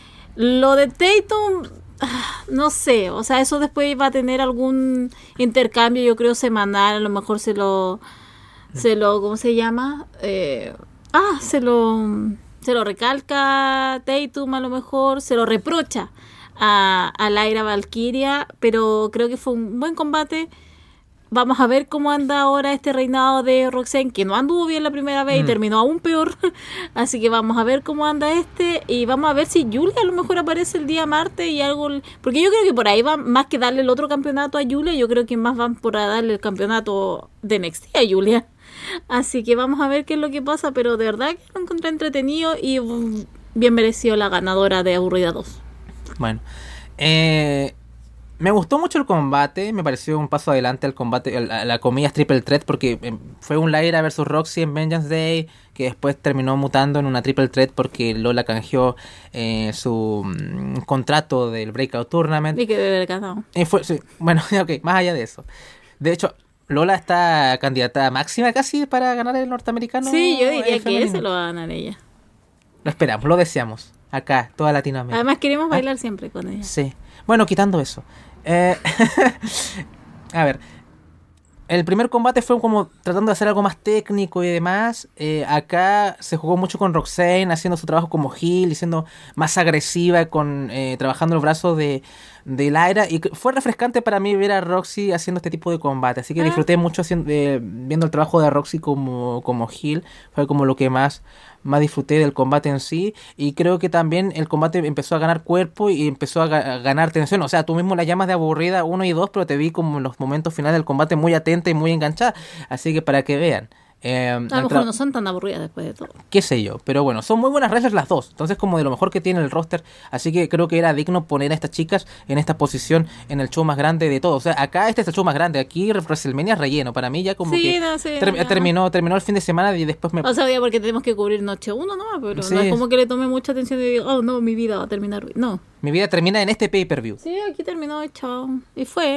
Lo de Tatum, no sé, o sea, eso después va a tener algún intercambio, yo creo, semanal, a lo mejor se lo, se lo, ¿cómo se llama? Eh, ah, se lo, se lo recalca Tatum, a lo mejor, se lo reprocha a, a Laira Valkyria, pero creo que fue un buen combate. Vamos a ver cómo anda ahora este reinado de Roxanne, que no anduvo bien la primera vez y
Mm.
terminó aún peor. Así que vamos a ver cómo anda este y vamos a ver si Julia a lo mejor aparece el día martes y algo... Porque yo creo que por ahí va más que darle el otro campeonato a Julia, yo creo que más van por a darle el campeonato de N X T a Julia. Así que vamos a ver qué es lo que pasa, pero de verdad que lo encontré entretenido y um, bien merecido la ganadora de Aburrida dos.
Bueno, eh, me gustó mucho el combate, me pareció un paso adelante al combate, la, la comillas triple threat, porque eh, fue un Lyra versus Roxy en Vengeance Day, que después terminó mutando en una triple threat porque Lola canjeó eh, su mm, contrato del Breakout Tournament.
Y que debe haber ganado.
Y fue, sí, bueno, ok, más allá de eso. De hecho, Lola está candidata máxima casi para ganar el norteamericano.
Sí, yo diría
eh,
que
femenino.
ese lo va a ganar ella.
Lo esperamos, lo deseamos. Acá, toda Latinoamérica.
Además queremos bailar siempre con ella.
Sí. Bueno, quitando eso. Eh, a ver. El primer combate fue como tratando de hacer algo más técnico y demás. Eh, acá se jugó mucho con Roxanne, haciendo su trabajo como heel y siendo más agresiva, con eh, trabajando los brazos de, de Lyra. Y fue refrescante para mí ver a Roxy haciendo este tipo de combate. Así que
Ah.
disfruté mucho haciendo, eh, viendo el trabajo de Roxy como, como heel. Fue como lo que más... más disfruté del combate en sí, y creo que también el combate empezó a ganar cuerpo y empezó a, ga- a ganar tensión. O sea, tú mismo la llamas de aburrida uno y dos, pero te vi como en los momentos finales del combate muy atenta y muy enganchada, así que para que vean. Eh,
A
al
lo mejor
tra-
no son tan aburridas después de todo.
qué sé yo, pero bueno, son muy buenas wrestlers las dos, entonces como de lo mejor que tiene el roster, así que creo que era digno poner a estas chicas en esta posición en el show más grande de todo. O sea, acá este es el show más grande, aquí WrestleMania es relleno, para mí ya como
Sí,
que
no, sí,
ter-
no.
terminó terminó el fin de semana y después me...
O sea, obvio, porque tenemos que cubrir noche uno nomás, pero
Sí.
no es como que le tome mucha atención y diga, oh no, mi vida va a terminar hoy. No.
Mi vida termina en este pay-per-view.
Sí, aquí terminó y chao. Y fue.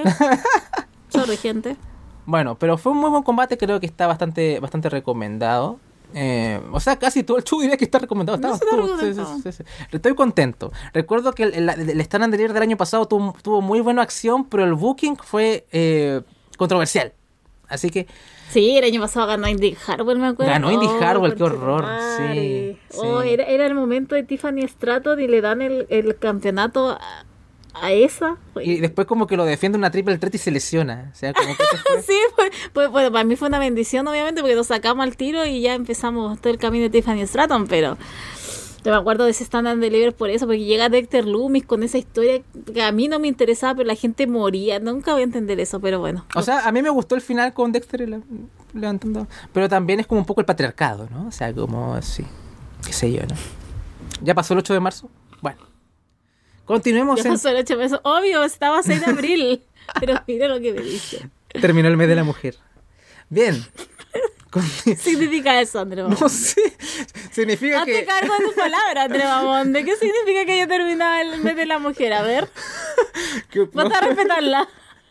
Sorry, gente.
Bueno, pero fue un muy buen combate, creo que está bastante bastante recomendado. Eh, o sea, casi todo el show diría que está recomendado.
No,
Estaba-
sí está
estuvo- sí,
recomendado.
sí, sí, sí. Estoy contento. Recuerdo que el, el, el stand anterior del año pasado tuvo, tuvo muy buena acción, pero el booking fue eh, controversial. Así que
Sí, el año pasado ganó Indy Harwell, me acuerdo.
Ganó Indy
Oh,
Harwell, qué
concha
horror,
tu madre.
sí,
Oh,
sí.
era, era el momento de Tiffany Stratton y le dan el, el campeonato a, a esa.
y después como que lo defiende una triple threat y se lesiona. O sea, como que se fue.
Sí, fue, fue- fue- para mí fue una bendición, obviamente, porque nos sacamos al tiro y ya empezamos todo el camino de Tiffany Stratton, pero yo me acuerdo de ese stand and deliver por eso, porque llega Dexter Loomis con esa historia que a mí no me interesaba, pero la gente moría. Nunca voy a entender eso, pero bueno.
O sea, a mí me gustó el final con Dexter le- levantando. Pero también es como un poco el patriarcado, ¿no? O sea, como así. Qué sé yo, ¿no? ¿Ya pasó el ocho de marzo? Bueno. Continuemos
Ya
en...
pasó el ocho meses. Obvio, estaba seis de abril. Pero mira lo que me dice.
Terminó el mes de la mujer. Bien. Con-
¿Qué significa eso, André Mamón?
No sé. Significa
Hazte
que...
cargo de tu palabra, André Mamón. ¿De qué significa que haya terminado el mes de la mujer? A ver,
que-
vas
no,
a respetarla.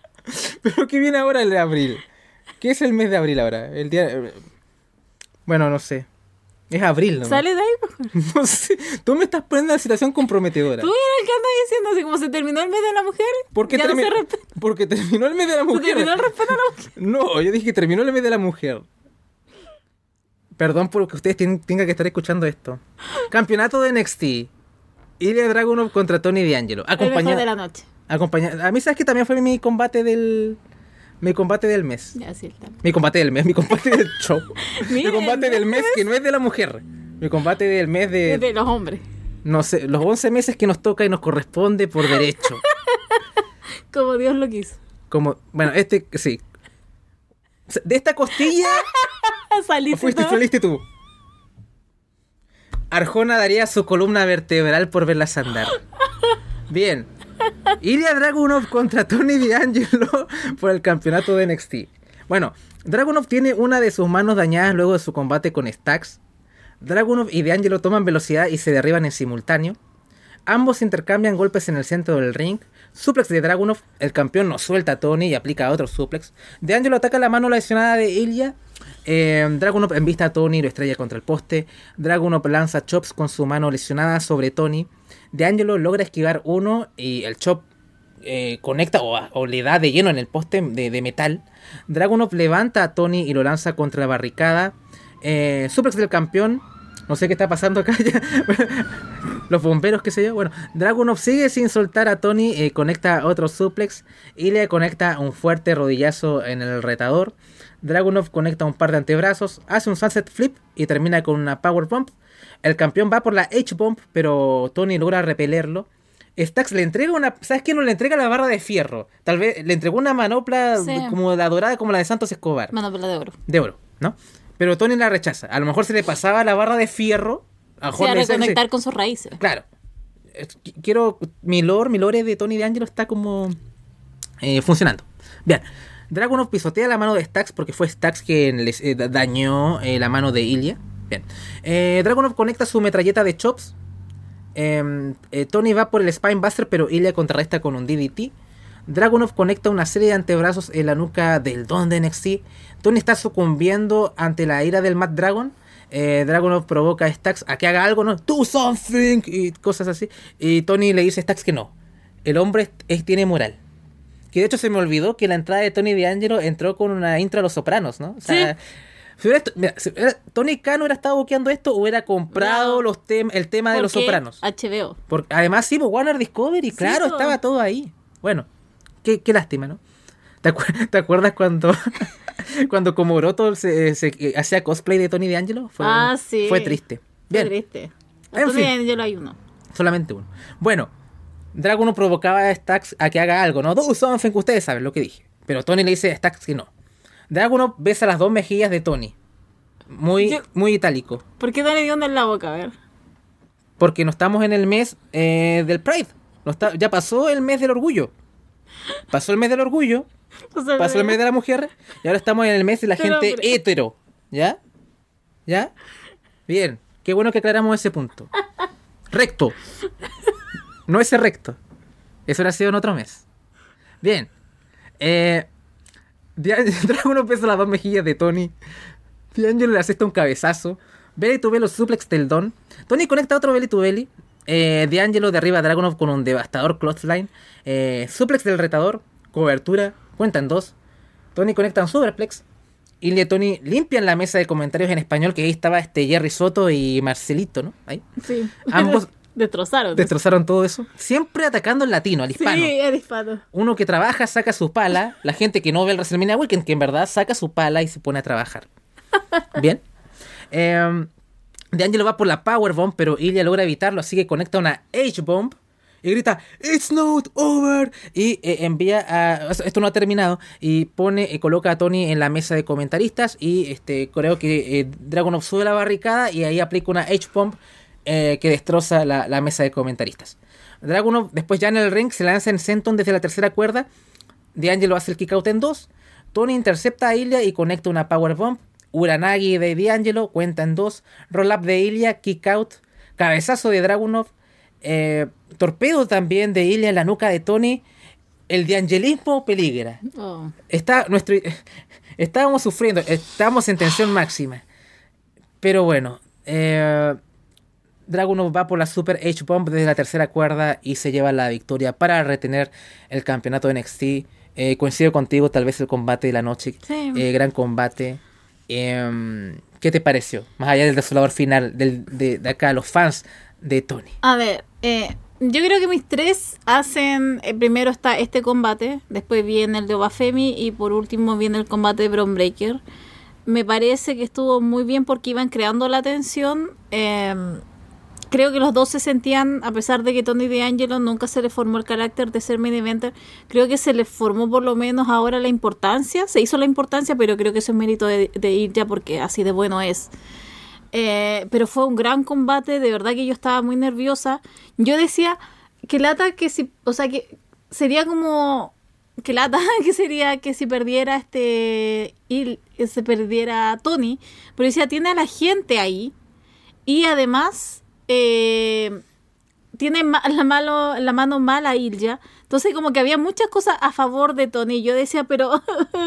pero ¿qué viene ahora el de abril? ¿Qué es el mes de abril ahora? El día... Bueno, no sé. Es abril, ¿no?
Sale de ahí, mejor.
No sé. Tú me estás poniendo en una situación comprometedora.
Tú eres el que andas diciendo así como se terminó el mes de la mujer.
¿Por qué
ya no
termi-
se respeta.
Porque terminó el mes de la
Se
mujer.
terminó el respeto a la mujer.
No, yo dije que terminó el mes de la mujer. Perdón por que ustedes tienen- tengan que estar escuchando esto. Campeonato de N X T. Ilya Dragunov contra Tony D'Angelo.
El mejor
Acompañado.
de la noche.
acompañado- A mí, ¿sabes que también fue mi combate del. Mi combate del mes.
Ya, sí, está.
Mi combate del mes, mi combate del show. mi
Miren,
combate del mes que no es de la mujer. Mi combate del mes de.
De los hombres.
No sé, los once meses que nos toca y nos corresponde por derecho.
Como Dios lo quiso.
Como. Bueno, este. Sí. De esta costilla.
Saliste
Fuiste,
tú.
saliste tú. Arjona daría su columna vertebral por verlas andar. Bien. Ilya Dragunov contra Tony D'Angelo por el campeonato de N X T. Bueno, Dragunov tiene una de sus manos dañadas luego de su combate con Stax. Dragunov y D'Angelo toman velocidad y se derriban en simultáneo. Ambos intercambian golpes en el centro del ring. Suplex de Dragunov, el campeón no suelta a Tony y aplica otro suplex. D'Angelo ataca la mano lesionada de Ilya. Eh, Dragunov embista a Tony y lo estrella contra el poste. Dragunov lanza chops con su mano lesionada sobre Tony. D'Angelo logra esquivar uno y el chop eh, conecta o, o le da de lleno en el poste de, de metal. Dragunov levanta a Tony y lo lanza contra la barricada. Eh, suplex del campeón. No sé qué está pasando acá ya. Los bomberos, qué sé yo. Bueno, Dragunov sigue sin soltar a Tony. Eh, conecta otro suplex. Y le conecta un fuerte rodillazo en el retador. Dragunov conecta un par de antebrazos. Hace un sunset flip y termina con una power bomb. El campeón va por la H-bomb, pero Tony logra repelerlo. Stax le entrega una... ¿Sabes qué? No le entrega la barra de fierro. Tal vez le entregó una manopla
Sí.
como la dorada, como la de Santos Escobar.
Manopla de oro.
De oro. ¿no? Pero Tony la rechaza. A lo mejor se le pasaba la barra de fierro. A
O sea,
le decía,
reconectar con sus raíces.
claro. Es- qu- Quiero. Mi lore, mi lore de Tony D'Angelo está como. eh, funcionando. Bien. Dragunov pisotea la mano de Stax porque fue Stax quien les eh, da- dañó eh, la mano de Ilya. Bien. Eh, Dragunov conecta su metralleta de chops. Eh, eh, Tony va por el Spinebuster, pero Ilya contrarresta con un D D T. Dragunov conecta una serie de antebrazos en la nuca del Don de N X T. Tony está sucumbiendo ante la ira del Mad Dragon. Eh, Dragunov provoca a Stax a que haga algo, ¿no? Do something y cosas así. Y Tony le dice a Stax que no. El hombre es- es- tiene moral. Que de hecho se me olvidó que la entrada de Tony D'Angelo entró con una intro a Los Sopranos, ¿no? O sea,
Sí.
si hubiera estu- mira, si hubiera- Tony Khan hubiera estado boqueando esto, hubiera comprado
No.
los tem- el tema de Los
Porque
Sopranos.
H B O.
Porque además sí, pues, Warner Discovery,
Sí,
claro,
po.
estaba todo ahí. Bueno, qué, qué lástima, ¿no? ¿Te, acuer- te acuerdas cuando cuando Komoroto se, se- eh, hacía cosplay de Tony D'Angelo? Fue,
Ah, sí.
Fue triste.
Qué
Bien,
triste.
En
En
fin.
Yo lo hay uno.
solamente uno. Bueno, Dragunov provocaba a Stax a que haga algo, ¿no? Do something, que ustedes saben lo que dije. Pero Tony le dice a Stax que no. Dragunov besa las dos mejillas de Tony. Muy,
Yo-
muy itálico.
¿Por qué no le dio onda en la boca? A ver.
Porque no estamos en el mes eh, del Pride. No está, ya pasó el mes del orgullo. Pasó el mes del orgullo.
O sea,
Pasó el mes de la mujer. Y ahora estamos en el mes de la
Del
gente
hombre.
hetero. ¿Ya? ¿Ya? Bien. Qué bueno que aclaramos ese punto. Recto. No ese recto. Eso hubiera sido en otro mes. Bien. Eh, Dragunov besa las dos mejillas de Tony. D'Angelo le asesta un cabezazo. Belly to Belly suplex del Don. Tony conecta otro Belly to Belly. Eh, D'Angelo derriba a Dragunov con un devastador clothesline. Eh, suplex del retador. Cobertura. Cuenta en dos. Tony conecta un superplex. Ilya y Tony limpian la mesa de comentarios en español, que ahí estaba este Jerry Soto y Marcelito, ¿no? Ahí.
Sí.
Ambos
Destrozaron.
destrozaron todo eso. Siempre atacando al latino, al hispano.
Sí, el hispano.
Uno que trabaja saca su pala. La gente que no ve el WrestleMania Weekend, que en verdad saca su pala y se pone a trabajar. Bien. Eh, D'Angelo va por la Powerbomb, pero Ilya logra evitarlo, así que conecta una H-Bomb y grita "It's not over" y eh, envía a... Esto no ha terminado. Y pone, eh, coloca a Tony en la mesa de comentaristas y este creo que eh, Dragunov sube la barricada y ahí aplica una H-Bomb eh, que destroza la, la mesa de comentaristas. Dragunov después ya en el ring se lanza en senton desde la tercera cuerda. D'Angelo hace el kick out en dos. Tony intercepta a Ilya y conecta una Powerbomb. Uranagi de D'Angelo cuenta en dos. Roll up de Ilya, kick out. Cabezazo de Dragunov. Eh, torpedo también de Ilya en la nuca de Tony. El D'Angelismo peligra.
Oh.
Está nuestro, estábamos sufriendo, estábamos en tensión máxima. Pero bueno, eh, Dragunov va por la Super H-Bomb desde la tercera cuerda y se lleva la victoria para retener el campeonato de N X T. Eh, coincido contigo, tal vez el combate de la noche.
Sí.
Eh, gran combate. Eh, ¿Qué te pareció? Más allá del desolador final del, de, de acá, los fans de Tony.
A ver, eh, yo creo que mis tres hacen... eh, primero está este combate, después viene el de Obafemi y por último viene el combate de Bron Breakker. Me parece que estuvo muy bien porque iban creando la tensión. Eh, creo que los dos se sentían, a pesar de que Tony D'Angelo nunca se le formó el carácter de ser main eventer, creo que se le formó por lo menos ahora la importancia. Se hizo la importancia, pero creo que eso es mérito de, de Ilya porque así de bueno es. Eh, pero fue un gran combate, de verdad que yo estaba muy nerviosa. Yo decía que lata que si, o sea que sería como que lata que sería que si perdiera este y se perdiera Tony, pero decía tiene a la gente ahí y además eh, tiene ma- la, malo, la mano mala a Ilya. Entonces como que había muchas cosas a favor de Tony. Yo decía, pero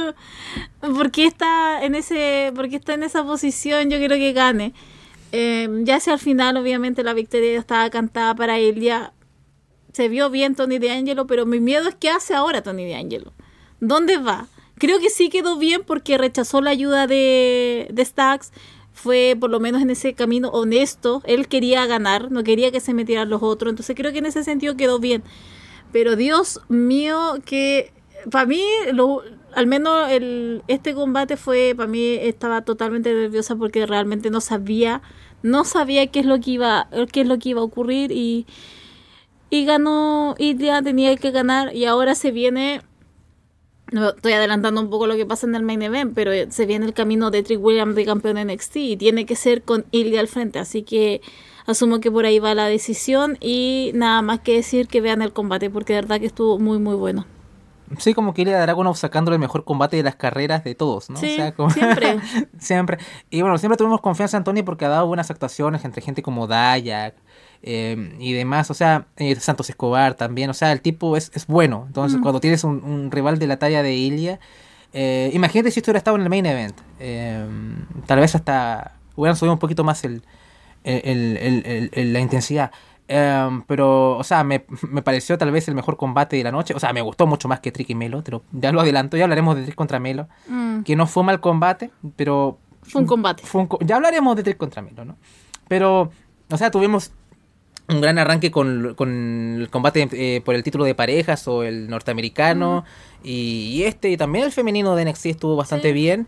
¿por qué está en ese, por qué está en esa posición? Yo quiero que gane. Eh, ya hacia al final, obviamente, la victoria estaba cantada para Ilya. Se vio bien Tony D'Angelo, pero mi miedo es qué hace ahora Tony D'Angelo. ¿Dónde va? Creo que sí quedó bien porque rechazó la ayuda de, de Stax. Fue por lo menos en ese camino honesto. Él quería ganar, no quería que se metieran los otros. Entonces creo que en ese sentido quedó bien. Pero Dios mío, que para mí, lo, al menos el, este combate fue, para mí estaba totalmente nerviosa porque realmente no sabía, no sabía qué es lo que iba, qué es lo que iba a ocurrir y, y ganó Ilya, tenía que ganar y ahora se viene No, estoy adelantando un poco lo que pasa en el main event, pero se viene el camino de Trick Williams de campeón de N X T y tiene que ser con Ilya al frente, así que asumo que por ahí va la decisión y nada más que decir que vean el combate porque de verdad que estuvo muy muy bueno.
Sí, como que Ilya Dragunov sacándole el mejor combate de las carreras de todos, ¿no?
Sí,
o sea, como...
siempre.
siempre. Y bueno, siempre tuvimos confianza en Tony porque ha dado buenas actuaciones entre gente como Dayak eh, y demás. O sea, eh, Santos Escobar también. O sea, el tipo es, es bueno. Entonces, mm. cuando tienes un, un rival de la talla de Ilya, eh, imagínate si esto hubiera estado en el main event. Eh, tal vez hasta hubieran subido un poquito más el, el, el, el, el, el la intensidad. Um, pero, o sea, me, me pareció tal vez el mejor combate de la noche. O sea, me gustó mucho más que Trick y Melo. Pero ya lo adelanto, ya hablaremos de Trick contra Melo. Mm. Que no fue mal combate, pero...
Fue un combate.
Fue un, ya hablaremos de Trick contra Melo, ¿no? Pero, o sea, tuvimos un gran arranque con, con el combate eh, por el título de parejas o el norteamericano. Mm. Y, y este, y también el femenino de N X T estuvo bastante sí. bien.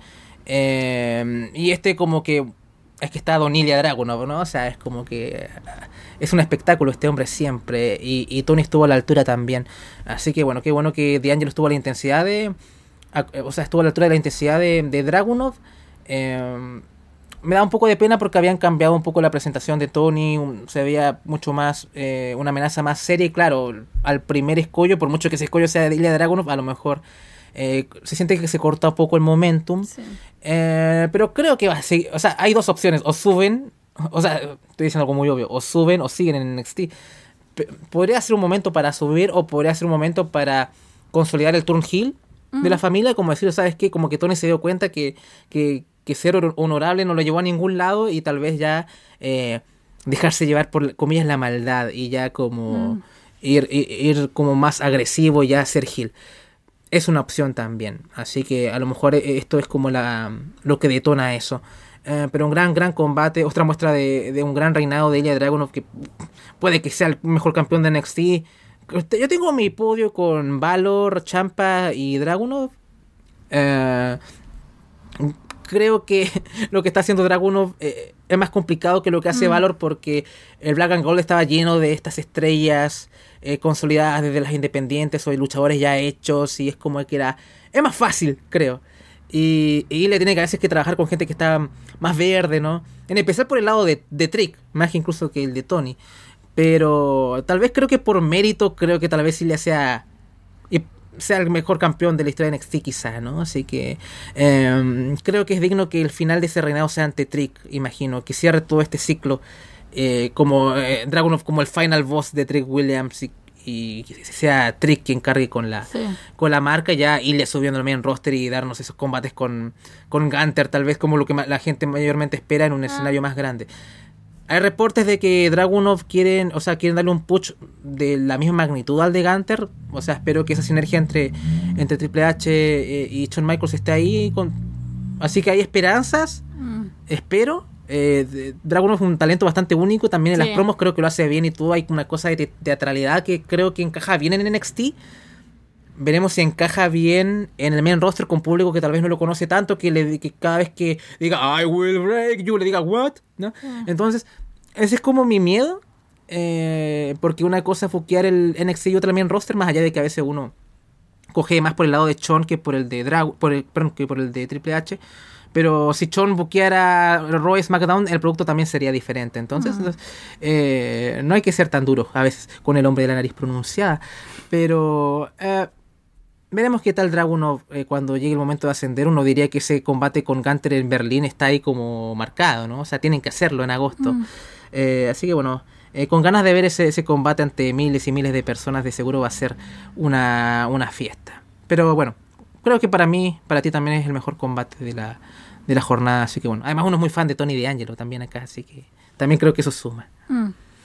Eh, y este como que... Es que está Don Ilya Dragunov, ¿no? O sea, es como que... Es un espectáculo este hombre siempre. Y, y Tony estuvo a la altura también. Así que bueno, qué bueno que D'Angelo estuvo a la intensidad de... A, o sea, estuvo a la altura de la intensidad de, de Dragunov. Eh, me da un poco de pena porque habían cambiado un poco la presentación de Tony. Un, se veía mucho más... Eh, una amenaza más seria. Y claro, al primer escollo, por mucho que ese escollo sea de Ilya Dragunov, a lo mejor... Eh, se siente que se corta un poco el momentum. Sí. Eh, pero creo que va a seguir. O sea, hay dos opciones. O suben. O sea, estoy diciendo algo muy obvio. O suben o siguen en N X T. P- podría ser un momento para subir. O podría ser un momento para consolidar el turn heel uh-huh. de la familia. Como decir, ¿sabes qué? Como que Tony se dio cuenta que, que, que ser honorable no lo llevó a ningún lado. Y tal vez ya eh, dejarse llevar por, comillas, la maldad. Y ya como uh-huh. ir, ir, ir como más agresivo. Ya ser heel. Es una opción también, así que a lo mejor esto es como la lo que detona eso. Eh, pero un gran, gran combate, otra muestra de, de un gran reinado de Ilya Dragunov que puede que sea el mejor campeón de N X T. Yo tengo mi podio con Valor, Ciampa y Dragunov. Eh, creo que lo que está haciendo Dragunov eh, es más complicado que lo que hace mm. Valor porque el Black and Gold estaba lleno de estas estrellas eh, consolidadas desde las independientes o de luchadores ya hechos y es como que era... Es más fácil, creo. Y, y le tiene que a veces que trabajar con gente que está más verde, ¿no? En especial por el lado de, de Trick, más que incluso que el de Tony. Pero tal vez creo que por mérito, creo que tal vez sí le sea... sea el mejor campeón de la historia de N X T quizá, ¿no? Así que eh, creo que es digno que el final de ese reinado sea ante Trick, imagino, que cierre todo este ciclo eh, como eh, Dragunov como el final boss de Trick Williams y, y que sea Trick quien cargue con la sí. con la marca ya y le subiendo al main roster y darnos esos combates con, con Gunther tal vez como lo que la gente mayormente espera en un ah. escenario más grande. Hay reportes de que Dragunov quieren, o sea, quieren darle un push de la misma magnitud al de Gunther. O sea, espero que esa sinergia entre, entre Triple H eh, y Shawn Michaels esté ahí. Con... Así que hay esperanzas. Mm. Espero. Eh, Dragunov es un talento bastante único. También en sí. las promos creo que lo hace bien y todo. Hay una cosa de te- teatralidad que creo que encaja bien en N X T. Veremos si encaja bien en el main roster con público que tal vez no lo conoce tanto, que, le, que cada vez que diga I will break you, le diga what, ¿no? Yeah. Entonces, ese es como mi miedo, eh, porque una cosa es buquear el N X T y otra el main roster, más allá de que a veces uno coge más por el lado de Shawn que por el de Drag, por el, perdón, que por el de Triple H. Pero si Shawn buqueara Raw y SmackDown, el producto también sería diferente. Entonces, uh-huh. entonces eh, no hay que ser tan duro a veces con el hombre de la nariz pronunciada. Pero eh, veremos qué tal Dragunov eh, cuando llegue el momento de ascender. Uno diría que ese combate con Gunther en Berlín está ahí como marcado, ¿no? O sea, tienen que hacerlo en agosto. Uh-huh. Eh, así que bueno, eh, con ganas de ver ese, ese combate ante miles y miles de personas, de seguro va a ser una, una fiesta. Pero bueno, creo que para mí, para ti también es el mejor combate de la, de la jornada. Así que bueno, además uno es muy fan de Tony D'Angelo también acá, así que también creo que eso suma. Mm.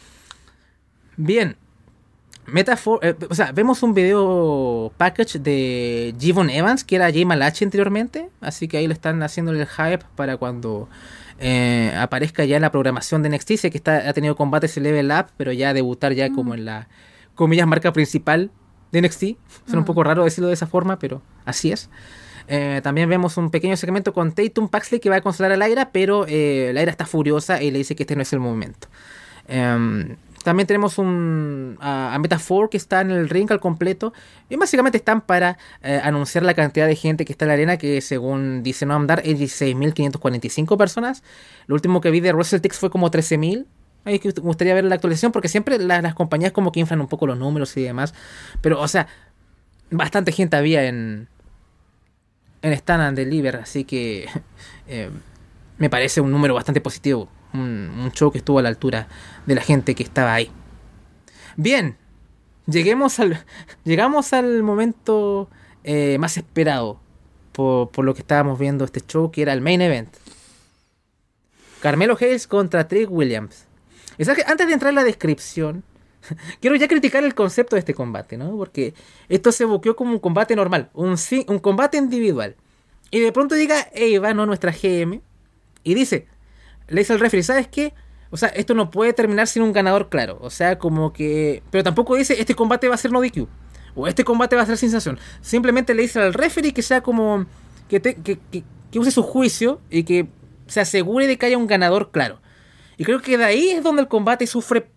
Bien. Metafor- eh, o sea, vemos un video package de Jevon Evans, que era Jay Malachi anteriormente. Así que ahí le están haciendo el hype para cuando eh, aparezca ya en la programación de N X T. Sé que está, ha tenido combates en Level Up, pero ya debutar ya mm. como en la, comillas, marca principal de N X T. Suena mm. un poco raro decirlo de esa forma, pero así es. Eh, también vemos un pequeño segmento con Tatum Paxley que va a consolar a Lyra, pero eh, Lyra está furiosa y le dice que este no es el momento. Eh, También tenemos un a, a Metafor que está en el ring al completo. Y básicamente están para eh, anunciar la cantidad de gente que está en la arena, que según dice Noam Dar es dieciséis mil quinientas cuarenta y cinco personas. Lo último que vi de WrestleTix fue como trece mil. Ahí que me gustaría ver la actualización porque siempre la, las compañías como que inflan un poco los números y demás. Pero, o sea, bastante gente había en, en Stand and Deliver. Así que eh, me parece un número bastante positivo. Un, un show que estuvo a la altura de la gente que estaba ahí. Bien, lleguemos al, llegamos al momento eh, más esperado por, por lo que estábamos viendo este show, que era el main event. Carmelo Hayes contra Trick Williams. Y sabes que antes de entrar en la descripción, quiero ya criticar el concepto de este combate, ¿no? Porque esto se buqueó como un combate normal, un, un combate individual. Y de pronto llega Eva, ¿no? Nuestra G M, y dice... Le dice al referee, ¿sabes qué? O sea, esto no puede terminar sin un ganador claro. O sea, como que... Pero tampoco dice, este combate va a ser no D Q. O este combate va a ser sensación. Simplemente le dice al referee que sea como... Que, te, que, que, que use su juicio y que se asegure de que haya un ganador claro. Y creo que de ahí es donde el combate sufre...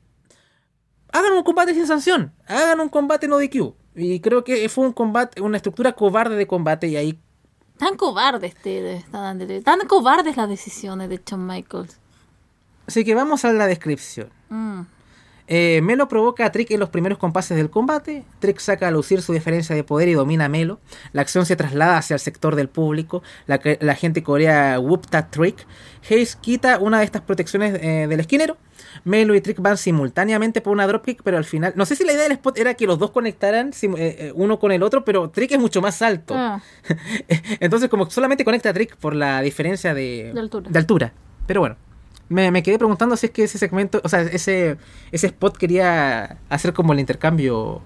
Hagan un combate sin sanción. Hagan un combate no D Q. Y creo que fue un combate, una estructura cobarde de combate y ahí...
Tan cobardes, este, tan, tan cobardes las decisiones de Shawn Michaels.
Así que vamos a la descripción. Mm. Eh, Melo provoca a Trick en los primeros compases del combate. Trick saca a lucir su diferencia de poder y domina a Melo. La acción se traslada hacia el sector del público. La, la gente corea Whoop-ta Trick. Hayes quita una de estas protecciones eh, del esquinero. Melo y Trick van simultáneamente por una dropkick, pero al final... No sé si la idea del spot era que los dos conectaran sim, eh, uno con el otro, pero Trick es mucho más alto. Ah. Entonces como solamente conecta a Trick por la diferencia de,
de, altura.
de altura. Pero bueno. Me, me quedé preguntando si es que ese segmento, o sea, ese, ese spot quería hacer como el intercambio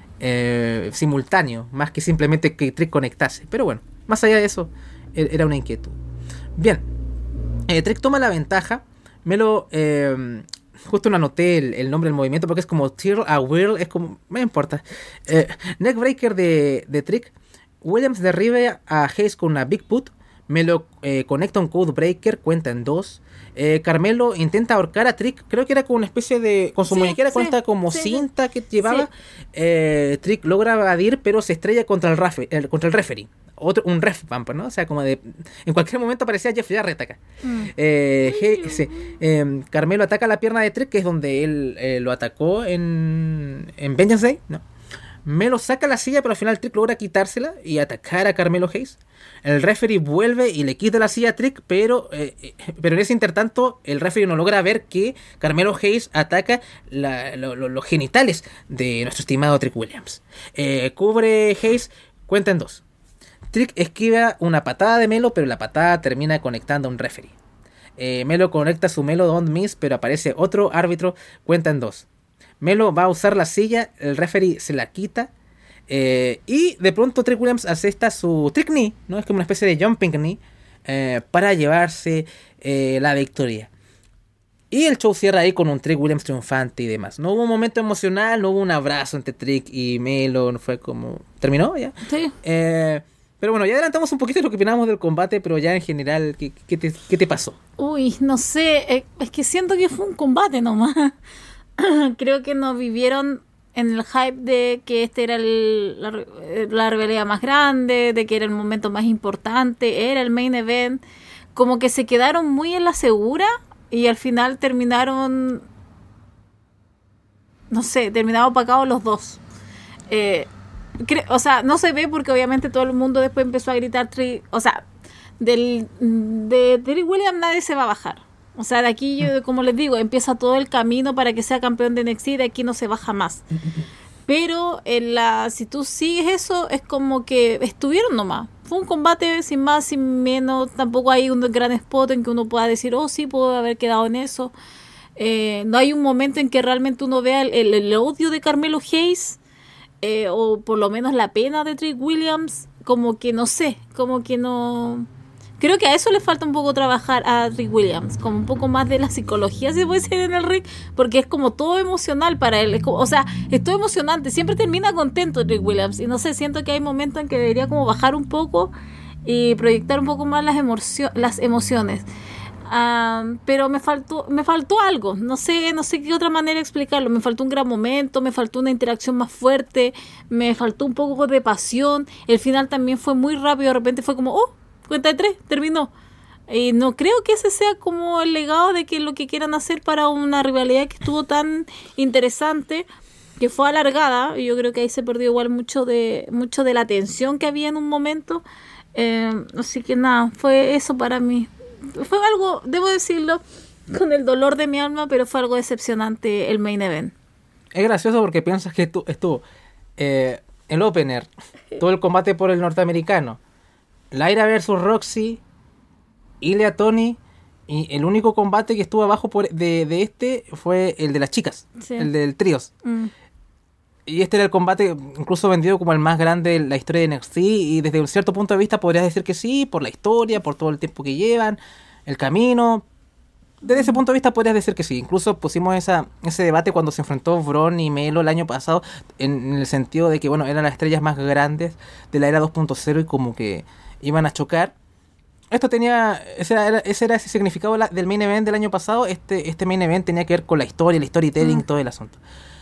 eh, simultáneo, más que simplemente que Trick conectase. Pero bueno, más allá de eso, era una inquietud. Bien, eh, Trick toma la ventaja. Me lo... Eh, justo no anoté el, el nombre del movimiento porque es como Tear a Whirl, es como... Me importa. Eh, Neckbreaker de, de Trick. Williams derriba a Hayes con una Big Boot. Me lo eh, conecta a un Codebreaker, cuenta en dos. Eh, Carmelo intenta ahorcar a Trick, creo que era con una especie de... Con su sí, muñequera, sí, con esta como sí, cinta que llevaba. Sí. Eh, Trick logra evadir, pero se estrella contra el, rafe, el, contra el referee. Otro, un ref bumper, ¿no? O sea, como de... En cualquier momento parecía Jeff Jarrett acá. Mm. Eh, G, sí, eh, Carmelo ataca la pierna de Trick, que es donde él eh, lo atacó en, en Vengeance Day, ¿no? Melo saca la silla, pero al final Trick logra quitársela y atacar a Carmelo Hayes. El referee vuelve y le quita la silla a Trick, pero, eh, pero en ese intertanto el referee no logra ver que Carmelo Hayes ataca la, lo, lo, los genitales de nuestro estimado Trick Williams. Eh, cubre Hayes, cuenta en dos. Trick esquiva una patada de Melo, pero la patada termina conectando a un referee. Eh, Melo conecta su Melo Don't Miss, pero aparece otro árbitro, cuenta en dos. Melo va a usar la silla, el referee se la quita. Eh, y de pronto Trick Williams asesta su Trick Knee, ¿no? Es como una especie de jumping knee eh, para llevarse eh, la victoria. Y el show cierra ahí con un Trick Williams triunfante y demás. No hubo un momento emocional, no hubo un abrazo entre Trick y Melo, no fue como... ¿Terminó ya?
Sí.
Eh, pero bueno, ya adelantamos un poquito lo que opinamos del combate, pero ya en general, ¿qué, qué, te, qué te pasó?
Uy, no sé, es que siento que fue un combate nomás. Creo que nos vivieron en el hype de que este era el, la, la rivalidad más grande, de que era el momento más importante, era el main event. Como que se quedaron muy en la segura y al final terminaron, no sé, terminaron opacados los dos. Eh, cre- o sea, no se ve porque obviamente todo el mundo después empezó a gritar, tri- o sea, del, de Trick Williams nadie se va a bajar. O sea, de aquí, yo, como les digo, empieza todo el camino para que sea campeón de N X T, de aquí no se baja más. Pero en la, si tú sigues eso, es como que estuvieron nomás. Fue un combate sin más, sin menos. Tampoco hay un gran spot en que uno pueda decir, oh, sí, puedo haber quedado en eso. Eh, no hay un momento en que realmente uno vea el, el, el odio de Carmelo Hayes, eh, o por lo menos la pena de Trick Williams. Como que no sé, como que no... Creo que a eso le falta un poco trabajar a Trick Williams, como un poco más de la psicología, si puede ser, en el ring, porque es como todo emocional para él. Es como, o sea, es todo emocionante, siempre termina contento Trick Williams, y no sé, siento que hay momentos en que debería como bajar un poco y proyectar un poco más las, emocio- las emociones. Uh, pero me faltó me faltó algo, no sé no sé qué otra manera explicarlo, me faltó un gran momento, me faltó una interacción más fuerte, me faltó un poco de pasión, el final también fue muy rápido, de repente fue como, oh, cuenta de tres, terminó, y no creo que ese sea como el legado de que lo que quieran hacer para una rivalidad que estuvo tan interesante, que fue alargada, y yo creo que ahí se perdió igual mucho de mucho de la tensión que había en un momento, eh, así que nada, fue eso para mí. Fue algo, debo decirlo, con el dolor de mi alma, pero fue algo decepcionante el main event.
Es gracioso porque piensas que estu- estuvo eh, el opener, todo el combate por el norteamericano, Lyra versus Roxy, Ilya Tony, y el único combate que estuvo abajo por, de, de este fue el de las chicas, sí. El del tríos. Mm. Y este era el combate incluso vendido como el más grande de la historia de N X T, y desde un cierto punto de vista podrías decir que sí, por la historia, por todo el tiempo que llevan, el camino. Desde ese punto de vista podrías decir que sí. Incluso pusimos esa, ese debate cuando se enfrentó Bron y Melo el año pasado, en, en el sentido de que, bueno, eran las estrellas más grandes de la era dos punto cero y como que iban a chocar. Esto tenía, ese era ese, era ese significado la, del main event del año pasado. Este, este main event tenía que ver con la historia, el storytelling, mm. todo el asunto.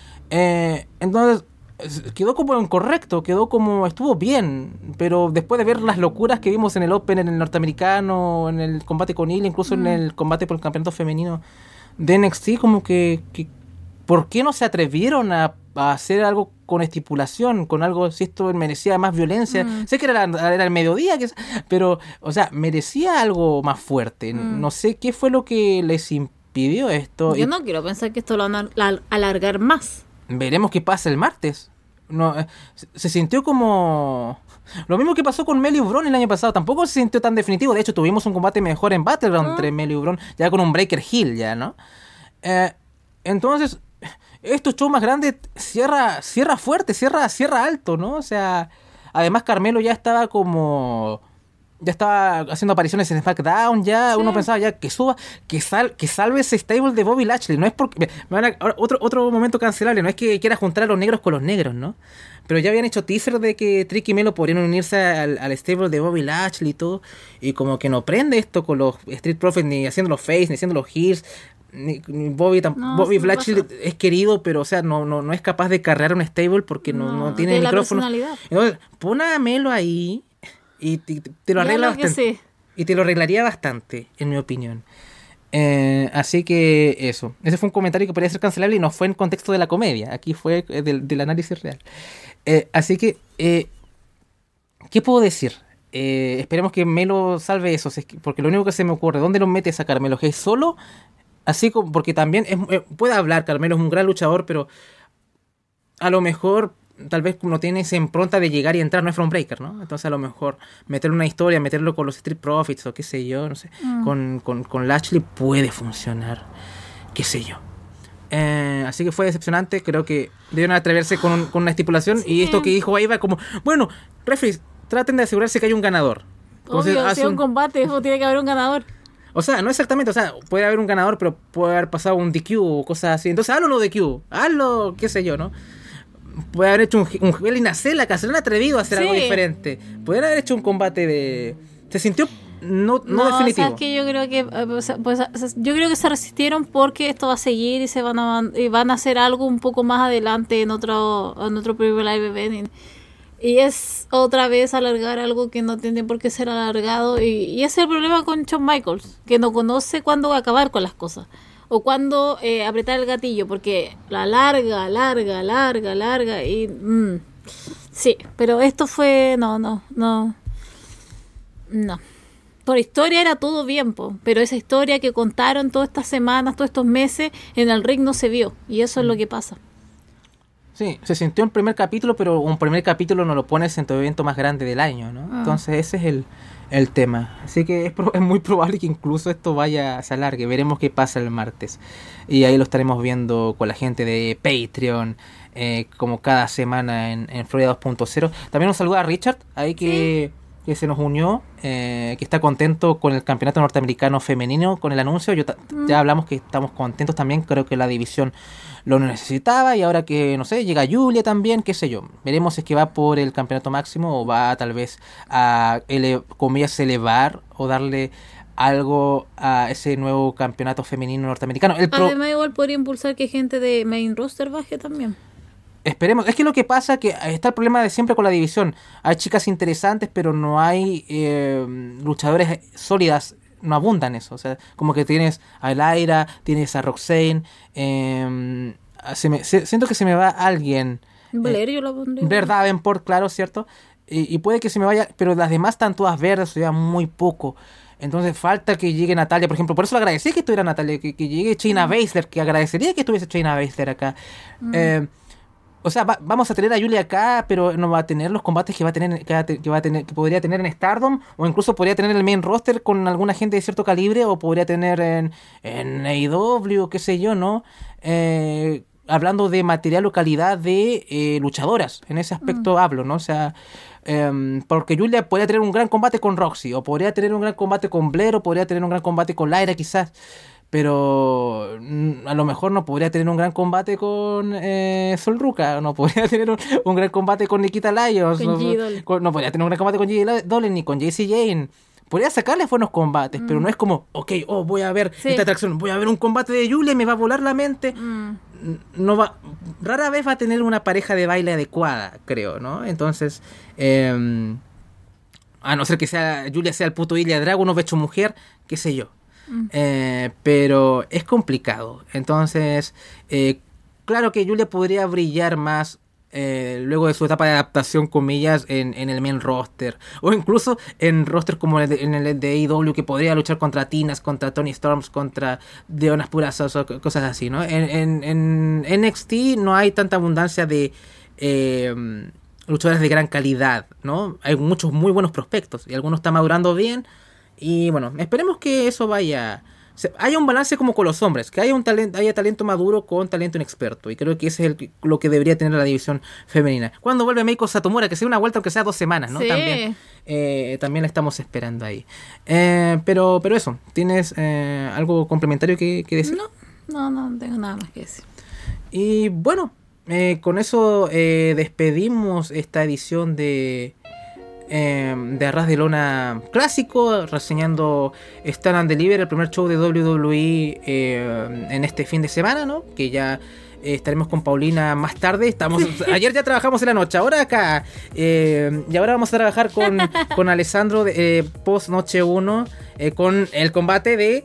Eh, entonces quedó como incorrecto, quedó como estuvo bien, pero después de ver las locuras que vimos en el Open, en el norteamericano, en el combate con Ilya, incluso mm. en el combate por el campeonato femenino de N X T, como que, que ¿por qué no se atrevieron a, a hacer algo con estipulación, con algo, si esto merecía más violencia? Mm. Sé que era, era el mediodía, que, pero, o sea, merecía algo más fuerte. Mm. No sé qué fue lo que les impidió esto.
Yo
y
no quiero pensar que esto lo van a alargar más.
Veremos qué pasa el martes. No, eh, se, se sintió como lo mismo que pasó con Melo y Bron el año pasado. Tampoco se sintió tan definitivo. De hecho, tuvimos un combate mejor en Battleground uh. entre Melo y Bron, ya con un Breaker Hill, ya, ¿no? Eh, entonces, estos shows más grandes cierra, cierra fuerte, cierra, cierra alto, ¿no? O sea, además Carmelo ya estaba como ya estaba haciendo apariciones en SmackDown, ya sí. Uno pensaba ya que suba, que sal, que salve ese stable de Bobby Lashley. No es porque me van a, otro otro momento cancelable, no es que quiera juntar a los negros con los negros, ¿no? Pero ya habían hecho teaser de que Trick y Melo podrían unirse al, al stable de Bobby Lashley y todo, y como que no prende esto con los Street Profits, ni haciendo los face, ni haciendo los heels. Ni, ni Bobby tam- no, Bobby Lashley es querido, pero o sea, no, no, no es capaz de carrear un stable porque no, no, no tiene
de
micrófono. Entonces, pon a Melo ahí y te, te lo arregla bastante. Sí. Y te lo arreglaría bastante, en mi opinión. Eh, así que eso. Ese fue un comentario que podría ser cancelable y no fue en contexto de la comedia. Aquí fue del, del análisis real. Eh, así que, eh, ¿qué puedo decir? Eh, esperemos que Melo salve eso, porque lo único que se me ocurre, ¿dónde lo mete a Carmelo? ¿Es solo? Así como, porque también es, eh, puede hablar, Carmelo es un gran luchador, pero a lo mejor tal vez no tiene esa impronta de llegar y entrar, no es From Breaker, ¿no? Entonces a lo mejor meterle una historia, meterlo con los Street Profits o qué sé yo, no sé, mm. con, con, con Lashley puede funcionar, qué sé yo. Eh, así que fue decepcionante, creo que debieron atreverse con, un, con una estipulación, sí. Y esto que dijo ahí va como, bueno, referees, traten de asegurarse que hay un ganador.
Como Obvio, si es un, un combate, eso tiene que haber un ganador.
O sea, no exactamente, o sea, puede haber un ganador, pero puede haber pasado un D Q o cosas así. Entonces, hazlo no D Q, hazlo, qué sé yo, ¿no? Puede haber hecho un, un Hell in a Cell, que se han atrevido a hacer sí. algo diferente. Pueden haber hecho un combate de... Se sintió no, no, no definitivo.
O sea, es que yo creo que pues, pues, yo creo que se resistieron porque esto va a seguir y se van a y van a hacer algo un poco más adelante en otro en otro primer live event. Y es otra vez alargar algo que no tiene por qué ser alargado. Y, y ese es el problema con Shawn Michaels, que no conoce cuándo va a acabar con las cosas. O cuándo eh, apretar el gatillo, porque la larga, larga, larga, larga. Y mm, sí, pero esto fue... No, no, no. No. Por historia era todo bien, po, pero esa historia que contaron todas estas semanas, todos estos meses, en el ring no se vio. Y eso es lo que pasa.
Sí, se sintió el primer capítulo, pero un primer capítulo no lo pones en tu evento más grande del año, ¿no? Ah. Entonces ese es el, el tema. Así que es, pro, es muy probable que incluso esto vaya, se alargue. Veremos qué pasa el martes. Y ahí lo estaremos viendo con la gente de Patreon, eh, como cada semana en, en Florida dos punto cero. También un saludo a Richard, ahí que, sí. que se nos unió, eh, que está contento con el campeonato norteamericano femenino, con el anuncio. Yo ta- mm. Ya hablamos que estamos contentos también, creo que la división lo necesitaba, y ahora que, no sé, llega Julia también, qué sé yo. Veremos si es que va por el campeonato máximo o va tal vez a, ele- comillas, elevar o darle algo a ese nuevo campeonato femenino norteamericano. El pro...
Además, igual podría impulsar que gente de main roster baje también.
Esperemos. Es que lo que pasa es que está el problema de siempre con la división. Hay chicas interesantes, pero no hay eh, luchadores sólidas. No abundan eso. O sea, como que tienes a Lyra, tienes a Roxanne. Eh, se me, se, siento que se me va alguien.
Blair,
eh,
yo la pondría.
Blair Davenport, claro, ¿cierto? Y, y puede que se me vaya, pero las demás están todas verdes, o sea, muy poco. Entonces falta que llegue Natalia, por ejemplo. Por eso le agradecí que estuviera Natalia, que, que llegue Shayna mm. Baszler, que agradecería que estuviese Shayna Baszler acá. Mm. Eh, O sea, va, vamos a tener a Julia acá, pero no va a tener los combates que va a tener, que va a, te, que va a tener, que podría tener en Stardom, o incluso podría tener en el main roster con alguna gente de cierto calibre, o podría tener en, en A E W, qué sé yo, ¿no? Eh, hablando de material o calidad de eh, luchadoras, en ese aspecto mm. hablo, ¿no? O sea, eh, porque Julia podría tener un gran combate con Roxy, o podría tener un gran combate con Blair, o podría tener un gran combate con Lyra, quizás. Pero a lo mejor no podría tener un gran combate con eh, Sol Ruka, no podría tener un, un gran combate con Nikita Lyons, no, con, no podría tener un gran combate con G Dolan ni con J C Jane. Podría sacarle buenos combates, mm. pero no es como, ok, oh, voy a ver sí. esta atracción, voy a ver un combate de Julia y me va a volar la mente. Mm. No va, rara vez va a tener una pareja de baile adecuada, creo, ¿no? Entonces, eh, a no ser que sea Julia sea el puto Ilya Dragunov hecho mujer, qué sé yo. Mm. Eh, pero es complicado. Entonces, eh, claro que Julia podría brillar más eh, luego de su etapa de adaptación, comillas, en, en el main roster, o incluso en roster como el de, en el de A E W, que podría luchar contra Tinas, contra Toni Storms, contra Deonas Purrazos o cosas así, ¿no? En, en, en N X T no hay tanta abundancia de eh, luchadores de gran calidad, ¿no? Hay muchos muy buenos prospectos y algunos están madurando bien. Y bueno, esperemos que eso vaya... O sea, haya un balance como con los hombres, que haya un talento, haya talento maduro con talento inexperto. Y creo que ese es el, lo que debería tener la división femenina. Cuando vuelve Meiko Satomura, que sea una vuelta aunque sea dos semanas, ¿no?
Sí.
También, eh, también la estamos esperando ahí. Eh, pero, pero eso, ¿tienes eh, algo complementario que, que decir?
No, no, no tengo nada más que decir.
Y bueno, eh, con eso eh, despedimos esta edición de... Eh, de Arras de Lona clásico, reseñando Stand and Deliver, el primer show de W W E eh, en este fin de semana, ¿no? Que ya eh, estaremos con Paulina más tarde. Estamos ayer ya trabajamos en la noche, ahora acá eh, y ahora vamos a trabajar con, con Alessandro de, eh, post noche uno eh, con el combate de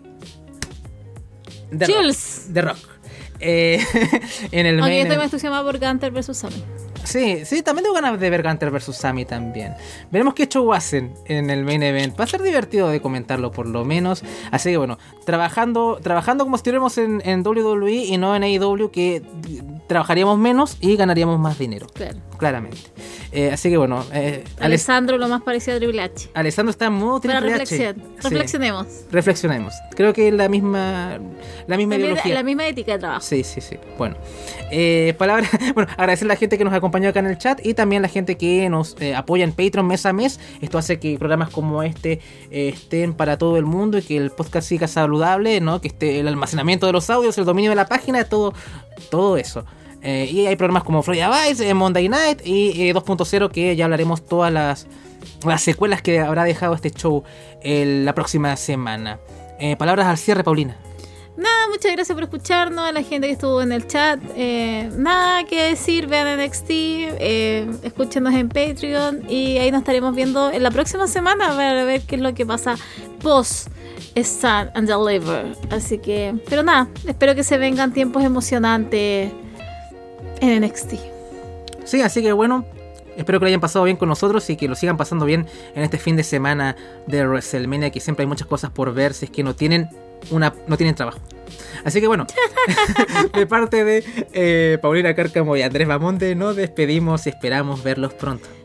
de
Jules
Rock, de Rock. Eh, en el
Aunque
main
estoy más entusiasmado por Gunter versus Sammy.
Sí, sí, también tengo ganas de ver Gunter versus Sammy también. Veremos qué show hacen en el main event. Va a ser divertido de comentarlo por lo menos. Así que bueno, trabajando trabajando como si estuviéramos en, en W W E y no en A E W, que trabajaríamos menos y ganaríamos más dinero.
Claro.
Claramente. Eh, así que bueno. Eh,
Alessandro lo más parecido a Triple H.
Alessandro está en modo Triple
Para
H.
reflexión. Sí. Reflexionemos.
Reflexionemos. Creo que es la misma, la misma
la
ideología.
La misma ética de trabajo.
Sí, sí, sí. Bueno. Eh, palabra, bueno, agradecer a la gente que nos acompañó acá en el chat y también a la gente que nos eh, apoya en Patreon mes a mes. Esto hace que programas como este eh, estén para todo el mundo y que el podcast siga saludable, ¿no? Que esté el almacenamiento de los audios, el dominio de la página, todo, todo eso. Eh, y hay programas como Friday Vice, eh, Monday Night y eh, dos punto cero, que ya hablaremos todas las, las secuelas que habrá dejado este show eh, la próxima semana. Eh, palabras al cierre, Paulina.
Nada, muchas gracias por escucharnos, a la gente que estuvo en el chat. Eh, nada que decir, vean N X T, eh, escúchenos en Patreon y ahí nos estaremos viendo en la próxima semana para ver qué es lo que pasa post Stand and Deliver. Así que, pero nada, espero que se vengan tiempos emocionantes en N X T.
Sí, así que bueno, espero que lo hayan pasado bien con nosotros y que lo sigan pasando bien en este fin de semana de WrestleMania, que siempre hay muchas cosas por ver si es que no tienen una no tienen trabajo. Así que bueno, de parte de eh, Paulina Cárcamo y Andrés Bamonte, nos despedimos y esperamos verlos pronto.